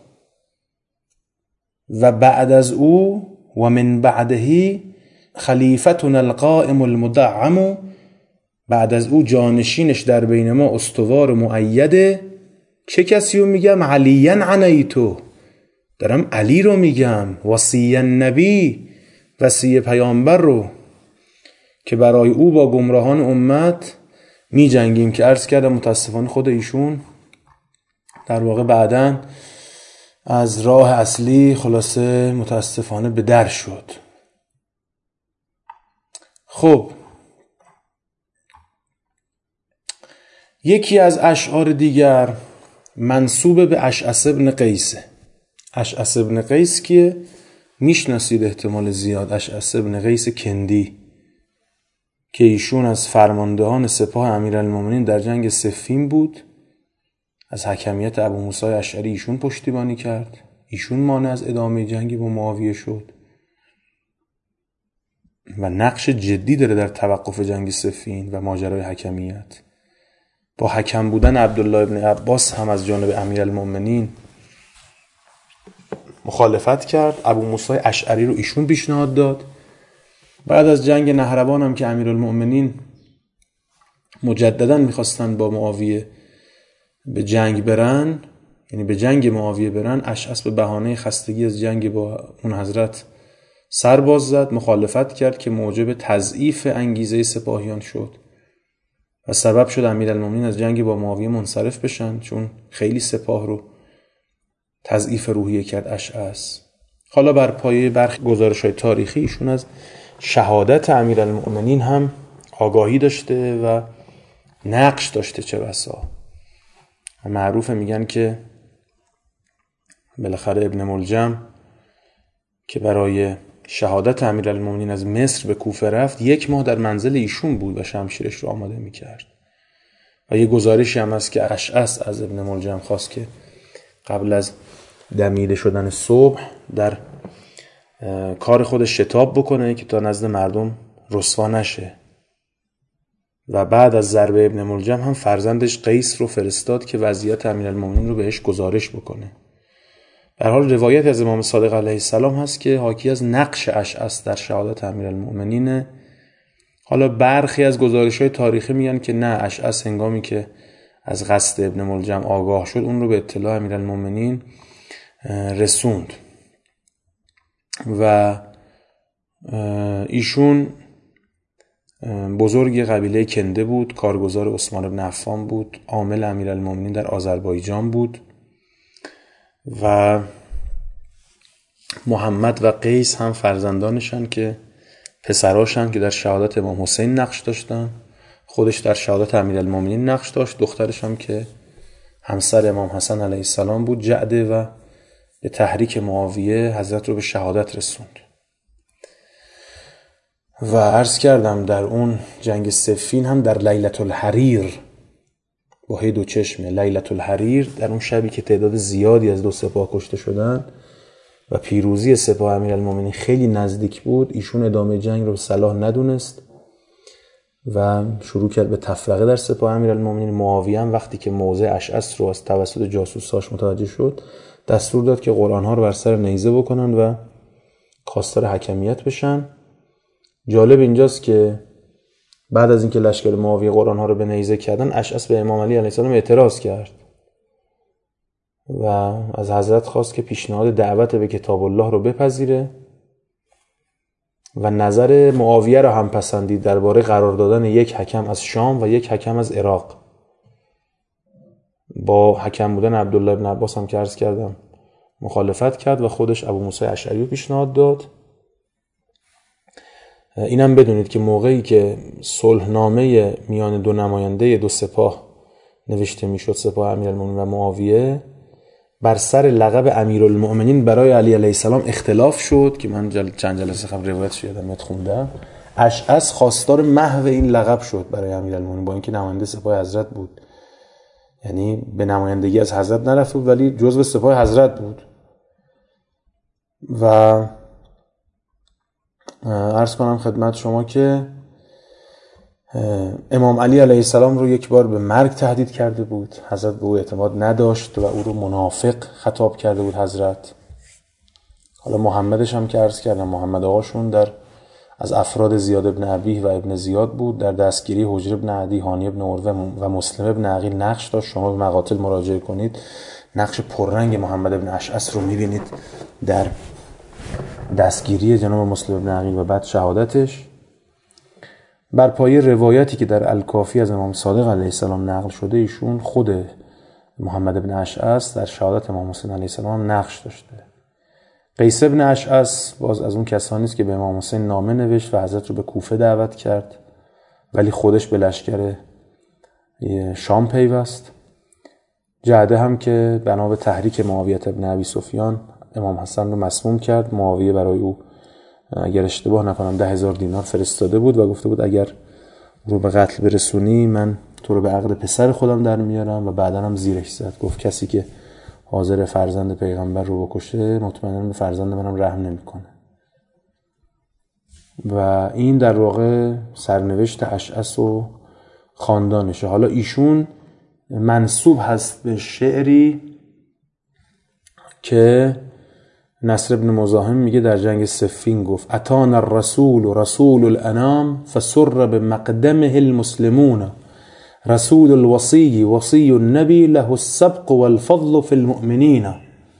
و بعد از او و من بعده خلیفتنا القائم المدعم، بعد از او جانشینش در بین ما استوار مؤیده. چه کسی رو میگم؟ علیا عنیتو، دارم علی رو میگم، وصی النبی، وصی پیامبر رو که برای او با گمراهان امت می جنگیم، که عرض کردم متاسفانه خود ایشون در واقع بعداً از راه اصلی خلاصه متاسفانه به در شد. خب یکی از اشعار دیگر منسوب به اشعث بن قیسه. اشعث بن قیس که میشناسید احتمال زیاد، اشعث بن قیس کندی، که ایشون از فرماندهان سپاه امیرالمومنین در جنگ صفین بود. از حکمیت ابو موسی اشعری ایشون پشتیبانی کرد، ایشون مانع از ادامه جنگی با معاویه شد و نقش جدی داره در توقف جنگ صفین و ماجرای حکمیت. با حکم بودن عبدالله ابن عباس هم از جانب امیرالمومنین مخالفت کرد. ابو موسی اشعری رو ایشون پیشنهاد داد. بعد از جنگ نهروان هم که امیرالمومنین مجددا میخواستن با معاویه به جنگ برن، یعنی به جنگ معاویه برن، اشعث به بهانه خستگی از جنگ با اون حضرت سر باز زد، مخالفت کرد که موجب تضعیف انگیزه سپاهیان شد و سبب شد امیرالمومنین از جنگ با معاویه منصرف بشن، چون خیلی سپاه رو تضعیف روحیه کرد اشعث. حالا بر پایه برخی گزارش‌های تاریخی ایشون از شهادت امیرالمومنین هم آگاهی داشته و نقش داشته، چه بسا. معروفه میگن که بالاخره ابن ملجم که برای شهادت امیرالمومنین از مصر به کوفه رفت، یک ماه در منزل ایشون بود و شمشیرش رو آماده میکرد. و یه گزارشی هم هست که اشعث از ابن ملجم خواست که قبل از دمیده شدن صبح در کار خودش شتاب بکنه که تا نزد مردم رسوا نشه. و بعد از ضربه ابن ملجم هم فرزندش قیس رو فرستاد که وضعیت امیرالمومنین رو بهش گزارش بکنه. در حال روایت از امام صادق علیه السلام هست که حاکی از نقش اشعث در شهادت امیرالمومنین. حالا برخی از گزارش‌های تاریخی میگن که نه، اشعث هنگامی که از قصد ابن ملجم آگاه شد اون رو به اطلاع امیرالمومنین رسوند و ایشون بزرگ قبیله کنده بود، کارگزار عثمان بن عفان بود، عامل امیرالمومنین در آذربایجان بود و محمد و قیس هم فرزندانشن که پسراشن که در شهادت امام حسین نقش داشتن. خودش در شهادت امیرالمومنین نقش داشت، دخترش هم که همسر امام حسن علیه السلام بود، جعده، و به تحریک معاویه حضرت رو به شهادت رسوند. و عرض کردم در اون جنگ صفین هم در لیلة الحریر، با دو چشمه لیلة الحریر، در اون شبی که تعداد زیادی از دو سپاه کشته شدن و پیروزی سپاه امیرالمومنین خیلی نزدیک بود، ایشون ادامه جنگ رو صلاح ندونست و شروع کرد به تفرقه در سپاه امیرالمومنین. معاویه هم وقتی که موضع اشعث رو از توسط جاسوساش متوجه شد، دستور داد که قرآن‌ها رو بر سر نیزه بکنن و خواستار حکمیت بشن. جالب اینجاست که بعد از اینکه لشکر معاویه قرآن‌ها رو به نیزه کردن، اشعث به امام علی علیه السلام اعتراض کرد و از حضرت خواست که پیشنهاد دعوت به کتاب الله رو بپذیره و نظر معاویه رو هم پسندید درباره قرار دادن یک حکم از شام و یک حکم از عراق. با حکم بودن عبدالله ابن عباس هم که عرض کردم مخالفت کرد و خودش ابو موسی اشعری رو پیشنهاد داد. اینم بدونید که موقعی که صلحنامه میان دو نماینده دو سپاه نوشته میشد سپاه امیرالمومنین و معاویه، بر سر لقب امیرالمومنین برای علی علیه السلام اختلاف شد که من جل... چند جلسه قبل روایتش یادم میاد خوندم. اشعث خواستار محو این لقب شد برای امیرالمومنین، با اینکه نماینده سپاه حضرت بود، یعنی به نمایندگی از حضرت نرفت بود ولی جزو سپاه حضرت بود. و عرض کنم خدمت شما که امام علی علیه السلام رو یک بار به مرگ تهدید کرده بود، حضرت به او اعتماد نداشت و او رو منافق خطاب کرده بود حضرت. حالا محمدش هم که عرض کردم، محمد آقاشون در از افراد زیاد ابن ابیه و ابن زیاد بود، در دستگیری حجر ابن عدی، هانی ابن عروه و مسلم ابن عقیل نقش داشت. شما به مقاتل مراجعه کنید، نقش پررنگ محمد ابن اشعث رو میبینید در دستگیری جناب مسلم ابن عقیل و بعد شهادتش. بر پایه روایتی که در الکافی از امام صادق علیه السلام نقل شده، ایشون خود محمد ابن اشعث در شهادت امام حسین علیه السلام نقش داشته. قیس ابن اشعث باز از اون کسانی است که به امام حسین نامه نوشت و حضرت رو به کوفه دعوت کرد، ولی خودش به لشکر شام پیوست. جعده هم که بنا به تحریک معاویه ابن ابی سفیان امام حسن رو مسموم کرد. معاویه برای او اگر اشتباه نکنم ده هزار دینار فرستاده بود و گفته بود اگر رو به قتل برسونی من تو رو به عقد پسر خودم در میارم، و بعدا هم زیرش زد، گفت کسی که حاضر فرزند پیغمبر رو بکشه مطمئنا به فرزند منم رحم نمیکنه. و این در واقع سرنوشت اشعث و خاندانشه. حالا ایشون منسوب هست به شعری که نصر ابن مزاحم میگه در جنگ صفین گفت اتانا الرسول رسول الانام فسر بمقدمه المسلمون رسول الوصی وصی النبی له السبق والفضل فی المؤمنین.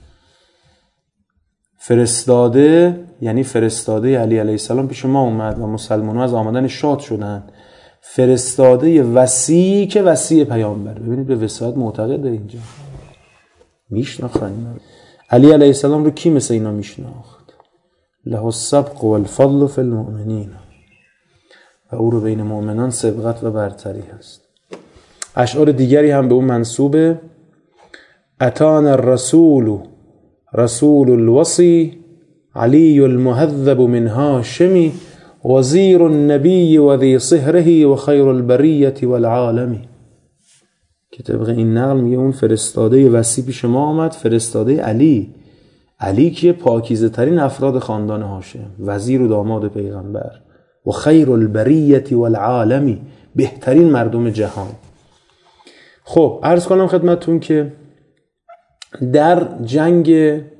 فرستاده یعنی فرستاده علی علیه السلام پیش ما اومد و مسلمان‌ها از آمدن شاد شدن. فرستاده وصی که وصی پیامبر. ببینید به وصایت معتقده اینجا، میشناختن علی علیه السلام رو کی مثل اینا میشناخت؟ له السبق والفضل فی المؤمنین، و او رو بین مؤمنان سبقت و برتری هست. اشعار دیگری هم به اون منسوبه. اتانا الرسول رسول الوصی علی المهذب من هاشمی وزیر النبی و ذی صهره و خیر البریة والعالمی. که طبق این نقل میگه اون فرستاده وصی پیش ما آمد، فرستاده علی. علی که پاکیزه ترین افراد خاندان هاشم، وزیر و داماد پیغمبر، و خیر البریة والعالمی، بهترین مردم جهان. خب عرض کنم خدمتون که در جنگ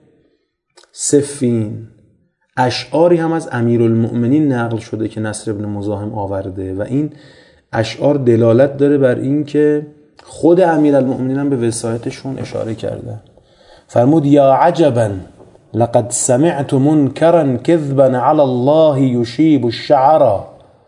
صفین اشعاری هم از امیرالمؤمنین نقل شده که نصر ابن مزاحم آورده، و این اشعار دلالت داره بر این که خود امیرالمؤمنین هم به وصایتشون اشاره کرده. فرمود یا عجبا لقد سمعت منکرا کذبا علی الله یشیب الشعرا.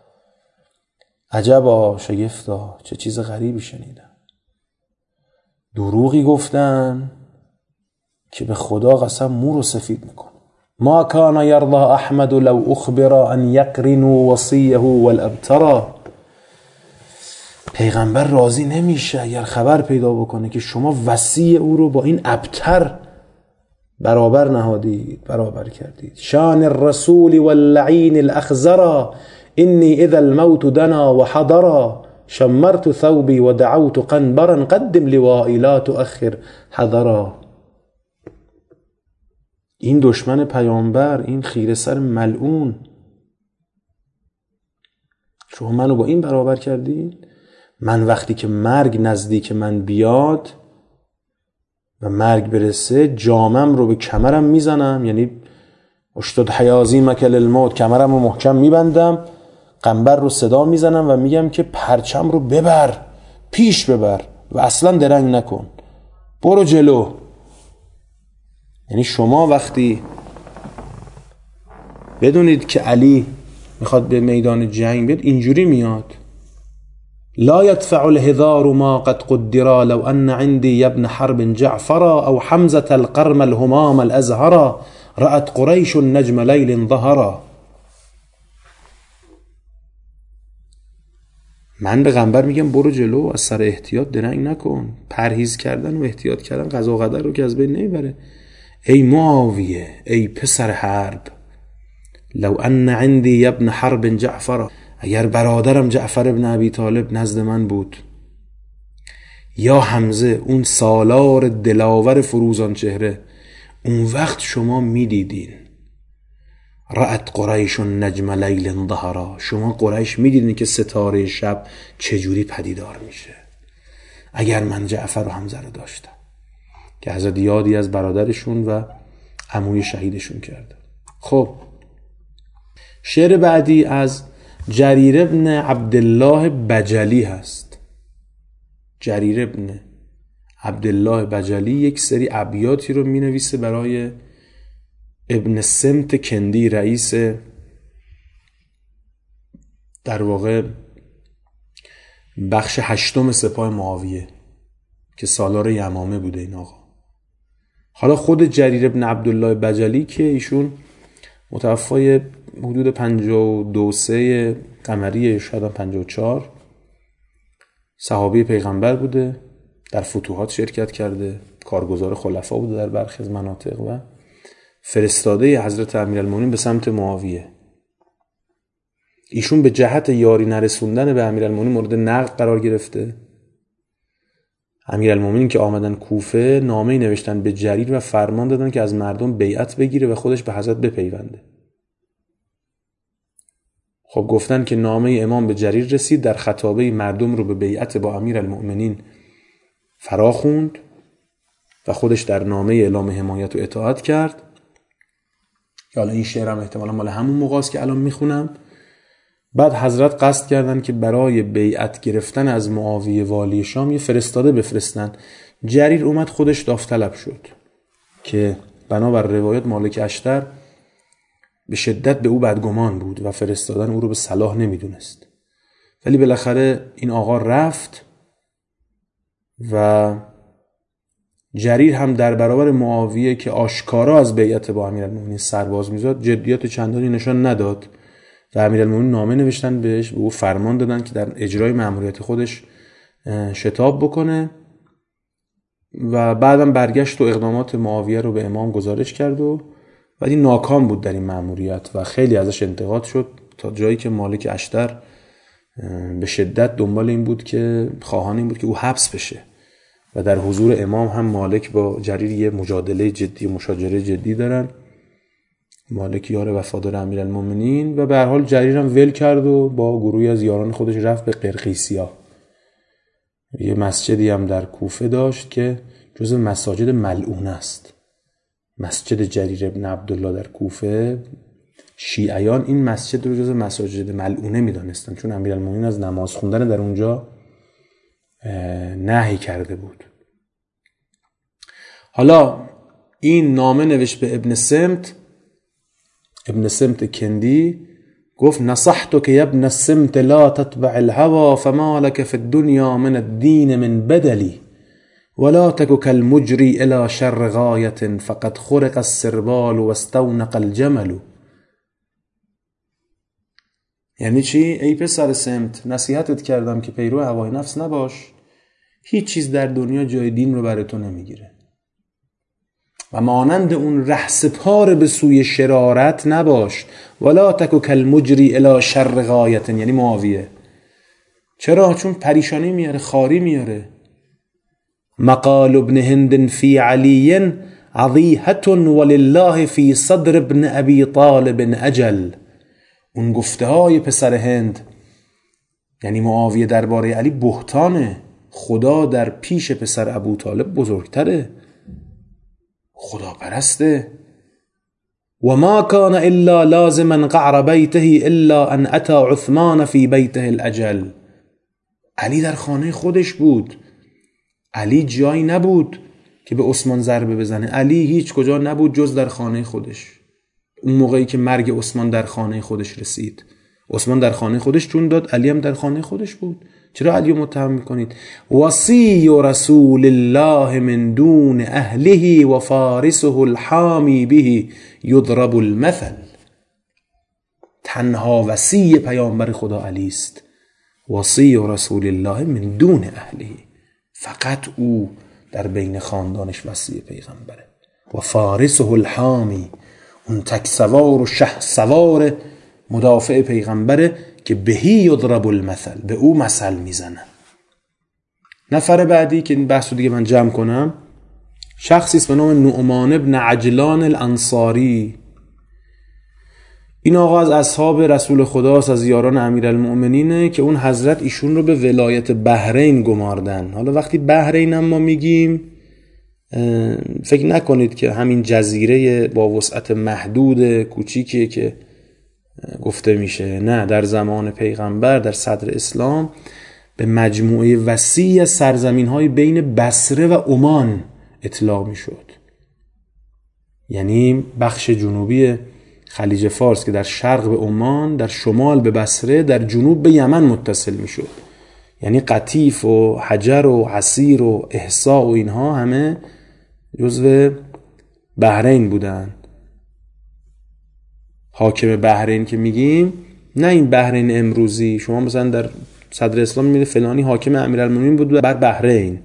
عجبا، شگفتا، چه چیز غریبی شنیدم. دروغی گفتن که به خدا قسم مو رو سفید میکنه. ما کان یرضى احمد لو اخبر ان یقرنوا وصیه والابترا. پیغمبر راضی نمیشه اگر خبر پیدا بکنه که شما وصی او رو با این ابتر برابر نهادید، برابر کردید. شان الرسول واللعین الاخزرا انی اذا الموت دنا وحضرا شمرت ثوبی و دعوت قنبرا قدم لوائی لا تؤخر حضرا. این دشمن پیامبر، این خیره سر ملعون، شما منو با این برابر کردید؟ من وقتی که مرگ نزدیک من بیاد و مرگ برسه جامم رو به کمرم میزنم، یعنی اشتد حیازیمک للموت، کمرم رو محکم میبندم، قنبر رو صدا میزنم و میگم که پرچم رو ببر، پیش ببر و اصلا درنگ نکن، برو جلو. یعنی شما وقتی بدونید که علی میخواد به میدان جنگ بیاد اینجوری میاد. لا يدفع الهذار ما قد قدرا لو ان عندي ابن حرب جعفرا او حمزة القرم الهمام الازهرا رأت قريش النجم ليل ظهرا. من به پیغمبر میگم برو جلو، از سر احتیاط درنگ نکن. پرهیز کردن و احتیاط کردن قضا و قدر رو که از بین نمیبره. ای معاویه، ای پسر حرب، لو ان عندي ابن حرب جعفر، اگر برادرم جعفر ابن ابی طالب نزد من بود، یا حمزه اون سالار دلاور فروزان چهره، اون وقت شما میدیدین رأت قریش نجم لیل ظهرا، شما قریش میدیدین که ستاره شب چجوری پدیدار میشه اگر من جعفر و حمزه رو داشتم، که حضرت یادی از برادرشون و عموی شهیدشون کرده. خب شعر بعدی از جریر ابن عبدالله بجلی هست. جریر ابن عبدالله بجلی یک سری ابیاتی رو می نویسه برای ابن سمت کندی، رئیس در واقع بخش هشتم سپاه معاویه که سالار یمامه بوده این آقا. حالا خود جریر ابن عبدالله بجلی که ایشون متوفای حدود پنجاه و دو سه قمری، شاید پنجاه و چهار، صحابی پیغمبر بوده، در فتوحات شرکت کرده، کارگزار خلفا بوده در برخی از مناطق و فرستاده حضرت امیرالمومنین به سمت معاویه. ایشون به جهت یاری نرسوندن به امیرالمومنین مورد نقد قرار گرفته. امیرالمومنین که آمدن کوفه نامه‌ای نوشتن به جریر و فرمان دادن که از مردم بیعت بگیره و خودش به حضرت بپیونده. خب گفتن که نامه امام به جریر رسید، در خطابه مردم رو به بیعت با امیرالمومنین فرا خوند و خودش در نامه اعلام حمایت و اطاعت کرد. حالا این شعرم احتمالا مال همون موقع است که الان میخونم. بعد حضرت قصد کردن که برای بیعت گرفتن از معاویه والی شام یه فرستاده بفرستن. جریر اومد خودش داوطلب شد که بنابر روایت مالک اشتر به شدت به او بدگمان بود و فرستادن او رو به صلاح نمیدونست، ولی بالاخره این آقا رفت و جریر هم در برابر معاویه که آشکارا از بیعت با امیرالمومنین سرباز میزد جدیت چندانی نشان نداد و امیرالمومنین نامه نوشتن بهش، به او فرمان دادن که در اجرای مأموریت خودش شتاب بکنه و بعدم برگشت و اقدامات معاویه رو به امام گزارش کرد و ولی ناکام بود در این مأموریت و خیلی ازش انتقاد شد، تا جایی که مالک اشتر به شدت دنبال این بود که خواهان این بود که او حبس بشه و در حضور امام هم مالک با جریر یه مجادله جدی، مشاجره جدی دارن. مالک یار وفادار امیرالمومنین و به هر حال جریر هم ول کرد و با گروهی از یاران خودش رفت به قرقیسیا. یه مسجدی هم در کوفه داشت که جزو مساجد ملعون است. مسجد جریر ابن عبدالله در کوفه، شیعیان این مسجد رو جزو مساجد ملعونه میدانستن چون امیرالمومنین از نماز خوندن در اونجا نهی کرده بود. حالا این نامه نوشت به ابن سمت. ابن سمت کندی گفت نصحتك يا ابن السمت لا تتبع الهوى فما لك في الدنيا من الدين من بدلي ولا تك كالمجري الى شر غاية فقد خرق السربال واستونق الجمل. یعنی چی؟ ای پسر سمت، نصیحتت کردم که پیرو هوای نفس نباش، هیچ چیز در دنیا جای دین رو برای تو نمیگیره و مانند اون رهسپار به سوی شرارت نباش. ولا تکو کالمجری الی شر غایت، یعنی معاویه. چرا؟ چون پریشانی میاره، خاری میاره. مقال ابن هند فی علی عضیحة ولله فی صدر ابن ابی طالب اجل. اون گفته های پسر هند یعنی معاویه درباره علی بهتانه. خدا در پیش پسر ابو طالب بزرگتره، خدا پرسته. و ما کان الا لازما قعر بیته الا ان اتا عثمان فی بیته الاجل. علی در خانه خودش بود، علی جایی نبود که به عثمان ضربه بزنه. علی هیچ کجا نبود جز در خانه خودش. اون موقعی که مرگ عثمان در خانه خودش رسید، عثمان در خانه خودش جون داد، علی هم در خانه خودش بود. چرا علی رو متهم میکنید؟ وصی رسول الله من دون اهله و فارسه الحامی به یضرب المثل. تنها وصی پیامبر خدا علی است وصی رسول الله من دون اهله، فقط او در بین خاندانش وصی پیغمبره. و فارسه الحامی، اون تک سوار و شه سوار مدافع پیغمبره که بهی یضرب المثل، به او مثل میزنن. نفر بعدی که این بحثو دیگه من جمع کنم، شخصی است به نام نعمان ابن عجلان الانصاری. این آقا از اصحاب رسول خداست، از یاران امیرالمؤمنینه که اون حضرت ایشون رو به ولایت بحرین گماردن. حالا وقتی بحرین هم ما میگیم، فکر نکنید که همین جزیره با وسعت محدود کوچیکیه که گفته میشه. نه، در زمان پیغمبر در صدر اسلام به مجموعه وسیع از سرزمین‌های بین بصره و عمان اطلاق میشد. یعنی بخش جنوبی خلیج فارس که در شرق به عمان، در شمال به بصره، در جنوب به یمن متصل میشد. یعنی قطیف و حجر و عسیر و احسا و اینها همه جزو بحرین بودن. حاکم بحرین که میگیم، نه این بحرین امروزی. شما مثلا در صدر اسلام میبینید فلانی حاکم امیرالمومنین بود بر بحرین.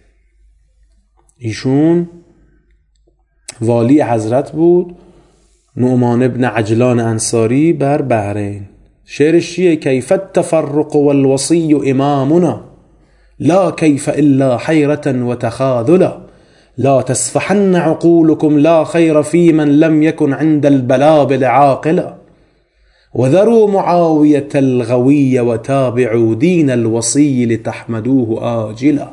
ایشون والی حضرت بود، نعمان ابن عجلان انصاری بر بحرین. شعرش چیه؟ کیف التفرق والوصی امامنا، لا کیف الا حیرة و تخاذلا، لا تسفحن عقولكم لا خیر فی من لم یکن عند البلابل عاقلا، وذروا معاویة الغوی و تابعوا دین الوصی لتحمدوه آجلا.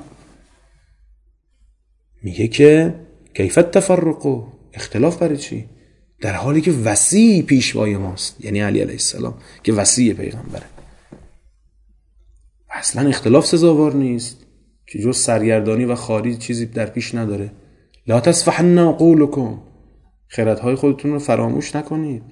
میگه که کیف التفرق، اختلاف برای چی؟ در حالی که وصی پیشوای ماست، یعنی علی علیه السلام که وصی پیغمبره. اصلا اختلاف سزاوار نیست که جز سرگردانی و خاری چیزی در پیش نداره. لا تسفحن عقولکم، خردهای خودتون رو فراموش نکنید.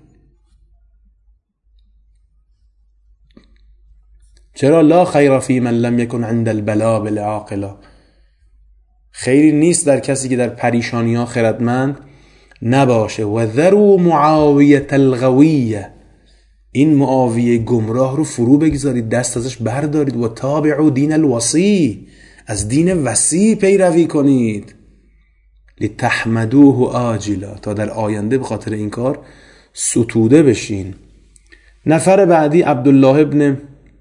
چرا؟ لا خیر فی من لم یکن عند البلابل عاقلا، خیری نیست در کسی که در پریشانی ها خردمند نباشه. و ذروا معاویة الغویه، این معاویه گمراه رو فرو بگذارید، دست ازش بردارید. و تابعوا دین الوصی، از دین وصی پیروی کنید. لتحمدوه آجلا، تا در آینده به خاطر این کار ستوده بشین. نفر بعدی عبدالله ابن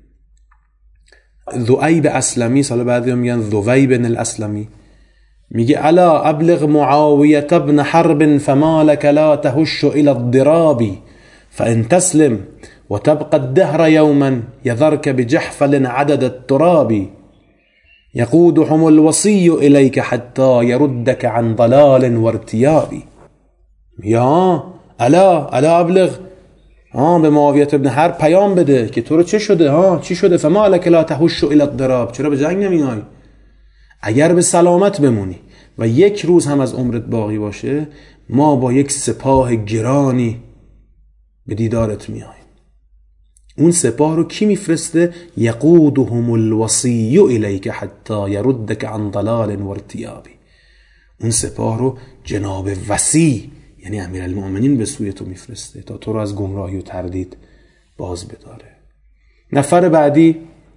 ذؤیب اسلمی، سال بعدی هم میگن ذویب بن الاسلمی، میگه الا ابلغ معاویة ابن حرب فما لك لا تهش الى الضراب، فان تسلم وتبقى الدهر يوما يذرك بجحفل عدد التراب، يقودهم الوصي اليك حتى يردك عن ضلال وارتياب. یا الا الا ابلغ، ها به معاویه ابن حرب پیام بده که تو رو چه شده، ها چی شده؟ فما لك لا تهش الى الضراب، چرا به جنگ نمیای؟ اگر به سلامت بمونی و یک روز هم از عمرت باقی باشه، ما با یک سپاه گرانی به دیدارت میاییم. اون سپاه رو کی میفرسته؟ یقودهم الوصی الیک حتی یردک عن ضلال و ارتیاب. اون سپاه رو جناب وصی، یعنی امیرالمؤمنین، به سوی تو میفرسته تا تو رو از گمراهی و تردید باز بداره. نفر بعدی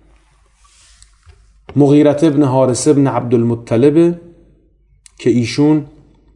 مغیرة ابن حارث ابن عبدالمطلب که ایشون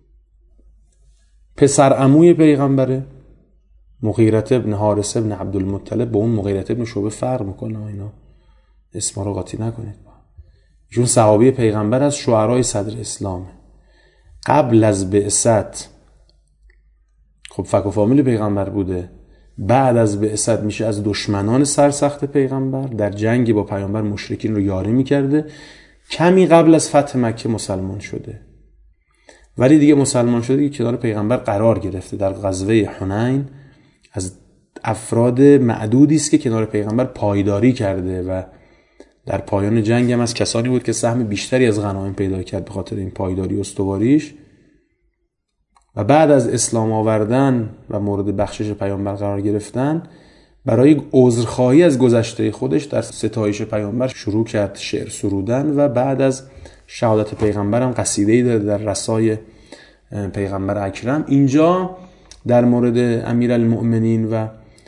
پسر عموی پیغمبره. مغیرة ابن حارث ابن عبدالمطلب با اون مغیرة ابن شعبه فرق میکنه، اینا اسما رو قاطی نکنید. ایشون صحابی پیغمبر از شعرای صدر اسلامه. قبل از بعثت خب فک و فامیل پیغمبر بوده، بعد از بعثت میشه از دشمنان سرسخت پیغمبر، در جنگی با پیامبر مشرکین رو یاری میکرده. کمی قبل از فتح مکه مسلمان شده، ولی دیگه مسلمان شده که کنار پیغمبر قرار گرفته. در غزوه حنین از افراد معدودی است که کنار پیغمبر پایداری کرده و در پایان جنگ هم از کسانی بود که سهم بیشتری از غنایم پیدا کرد به خاطر این پایداری و استواریش. و بعد از اسلام آوردن و مورد بخشش پیامبر قرار گرفتن، برای عذرخواهی از گذشته خودش در ستایش پیامبر شروع کرد شعر سرودن و بعد از شهادت پیغمبر هم قصیده‌ای داره در رسای پیغمبر اکرم. اینجا در مورد امیرالمؤمنین و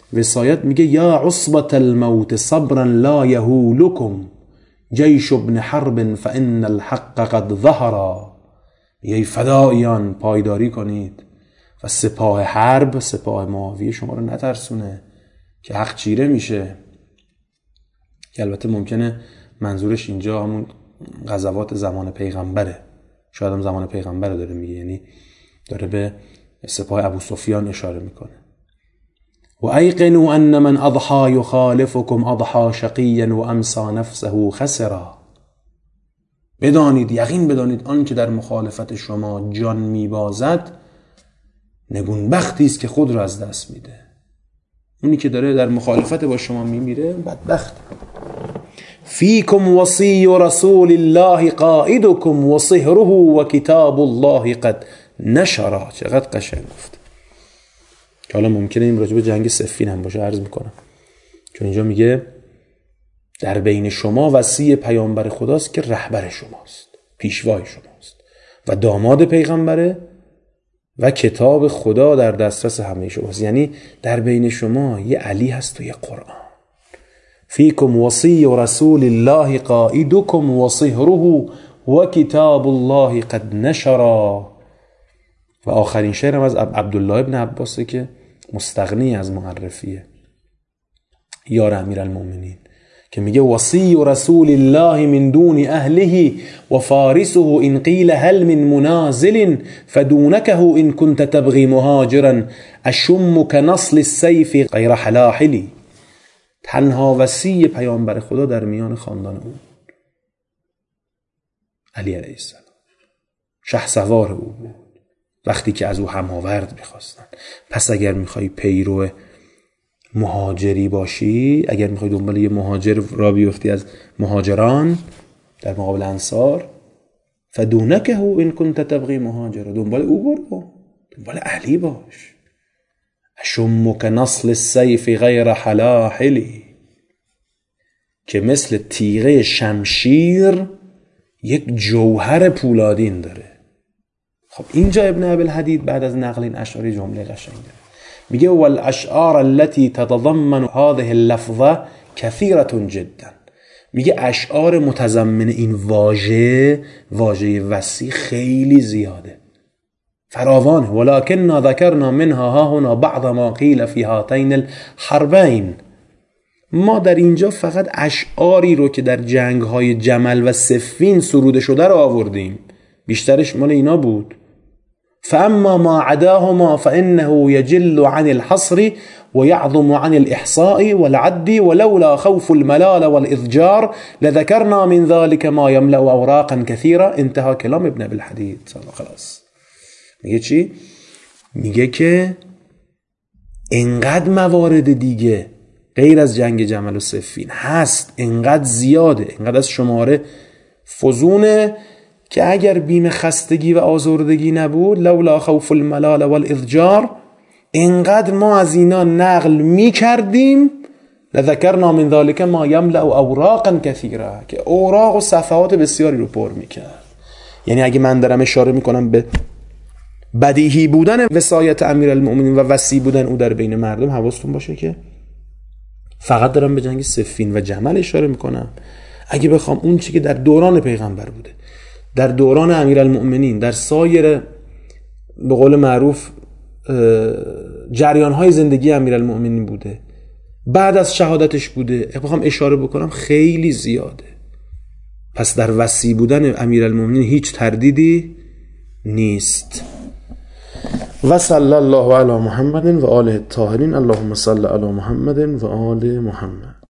وصایت میگه یا عصبة الموت صبرا لا یهولکم جیش ابن حرب فان الحق قد ظهرا. ای فداییان پایداری کنید و سپاه حرب، سپاه معاویه شما رو نترسونه که حق چیره میشه. که البته ممکنه منظورش اینجا همون غزوات زمان پیغمبره، شاید هم زمان پیغمبره داره میگه، یعنی داره به سپاه ابو سفیان اشاره میکنه. و ایقنوا ان من اضحى یخالفکم اضحى شقیا و امسى نفسه خسرا. بدانید، یقین بدانید آن که در مخالفت شما جان میبازد نگونبختی است که خود را از دست میده. اونی که داره در مخالفت با شما میمیره بدبخت. فیکم وصی رسول الله قائدکم و صهره و کتاب الله قد نشرا. چقدر قشنگ گفت. که حالا ممکنه این راجع به جنگ صفین هم باشه، عرض میکنم، چون اینجا میگه در بین شما وصی پیامبر خداست که رهبر شماست، پیشوای شماست و داماد پیغمبره و کتاب خدا در دسترس همه شماست. یعنی در بین شما یه علی هست و یه قرآن. فیکم وصی رسول الله قائدکم و صهره و کتاب الله قد نشرا. و آخرین شعرم از عبدالله ابن عباسه که مستغنی از معرفیه، یار امیرالمومنین، که میگه وصی رسول الله من دون اهله و فارسه ان قیل هل من منازل فدونکه ان كنت تبغي مهاجرا اشمك نصل السيف غیر حلاحلی. تنها وصی پیامبر خدا در میان خاندان او علی علیه السلام، شهسوار او بود وقتی که از او هماورد میخواستن. پس اگر میخوای پیرو مهاجری باشی، اگر میخوای دنبال یه مهاجر را بیفتی از مهاجران در مقابل انصار، فدونکه ان كنت تبغي مهاجرا، دنبال او برو، دنبال علی باش. اشمک نصل السیف غیر حلاحلی، که مثل تیغه شمشیر یک جوهر پولادین داره. خب اینجا ابن ابی‌الحدید بعد از نقل این اشعار جمله قشنگه، میگه والاشعار التي تتضمن هذه اللفظه كثيره جدا. میگه اشعار متضمن این واژه، واژه وصی، خیلی زیاده، فراوانه. ولكننا ذكرنا منها ها هنا بعض ما قيل في هاتين الحربين. ما در اینجا فقط اشعاری رو که در جنگ‌های جمل و صفین سروده شده رو آوردیم، بیشترش مال اینا بود. فاما ما عداهما فانه يجل عن الحصر ويعظم عن الاحصاء والعد ولولا خوف الملال والاضجار لذكرنا من ذلك ما يملا اوراقا كثيره. انتهى كلام ابن ابی‌الحدید. خلاص میگه چی؟ میگه که انقدر موارد دیگه غیر از جنگ جمل و صفین هست، انقدر زیاده، انقدر از شماره فزونه که اگر بیم خستگی و آزردگی نبود، لولا خوف الملال والاضجار، انقدر ما از اینا نقل می کردیم، لذکرنا من ذلك ما یملأ اوراقا کثیره، که اوراق و صفحات بسیاری رو پر می کرد. یعنی اگه من دارم اشاره می کنم به بدیهی بودن وصایت امیرالمؤمنین و وصی بودن او در بین مردم، حواستون باشه که فقط دارم به جنگ صفین و جمل اشاره می کنم. اگه بخوام اون چی که در دوران پیغمبر بوده، در دوران امیرالمؤمنین، در سایر به قول معروف جریان‌های زندگی امیرالمؤمنین بوده، بعد از شهادتش بوده، بخوام اشاره بکنم خیلی زیاده. پس در وصی بودن امیرالمؤمنین هیچ تردیدی نیست. و صلی الله علی محمد و آله الطاهرین. اللهم صل علی محمد و آل محمد.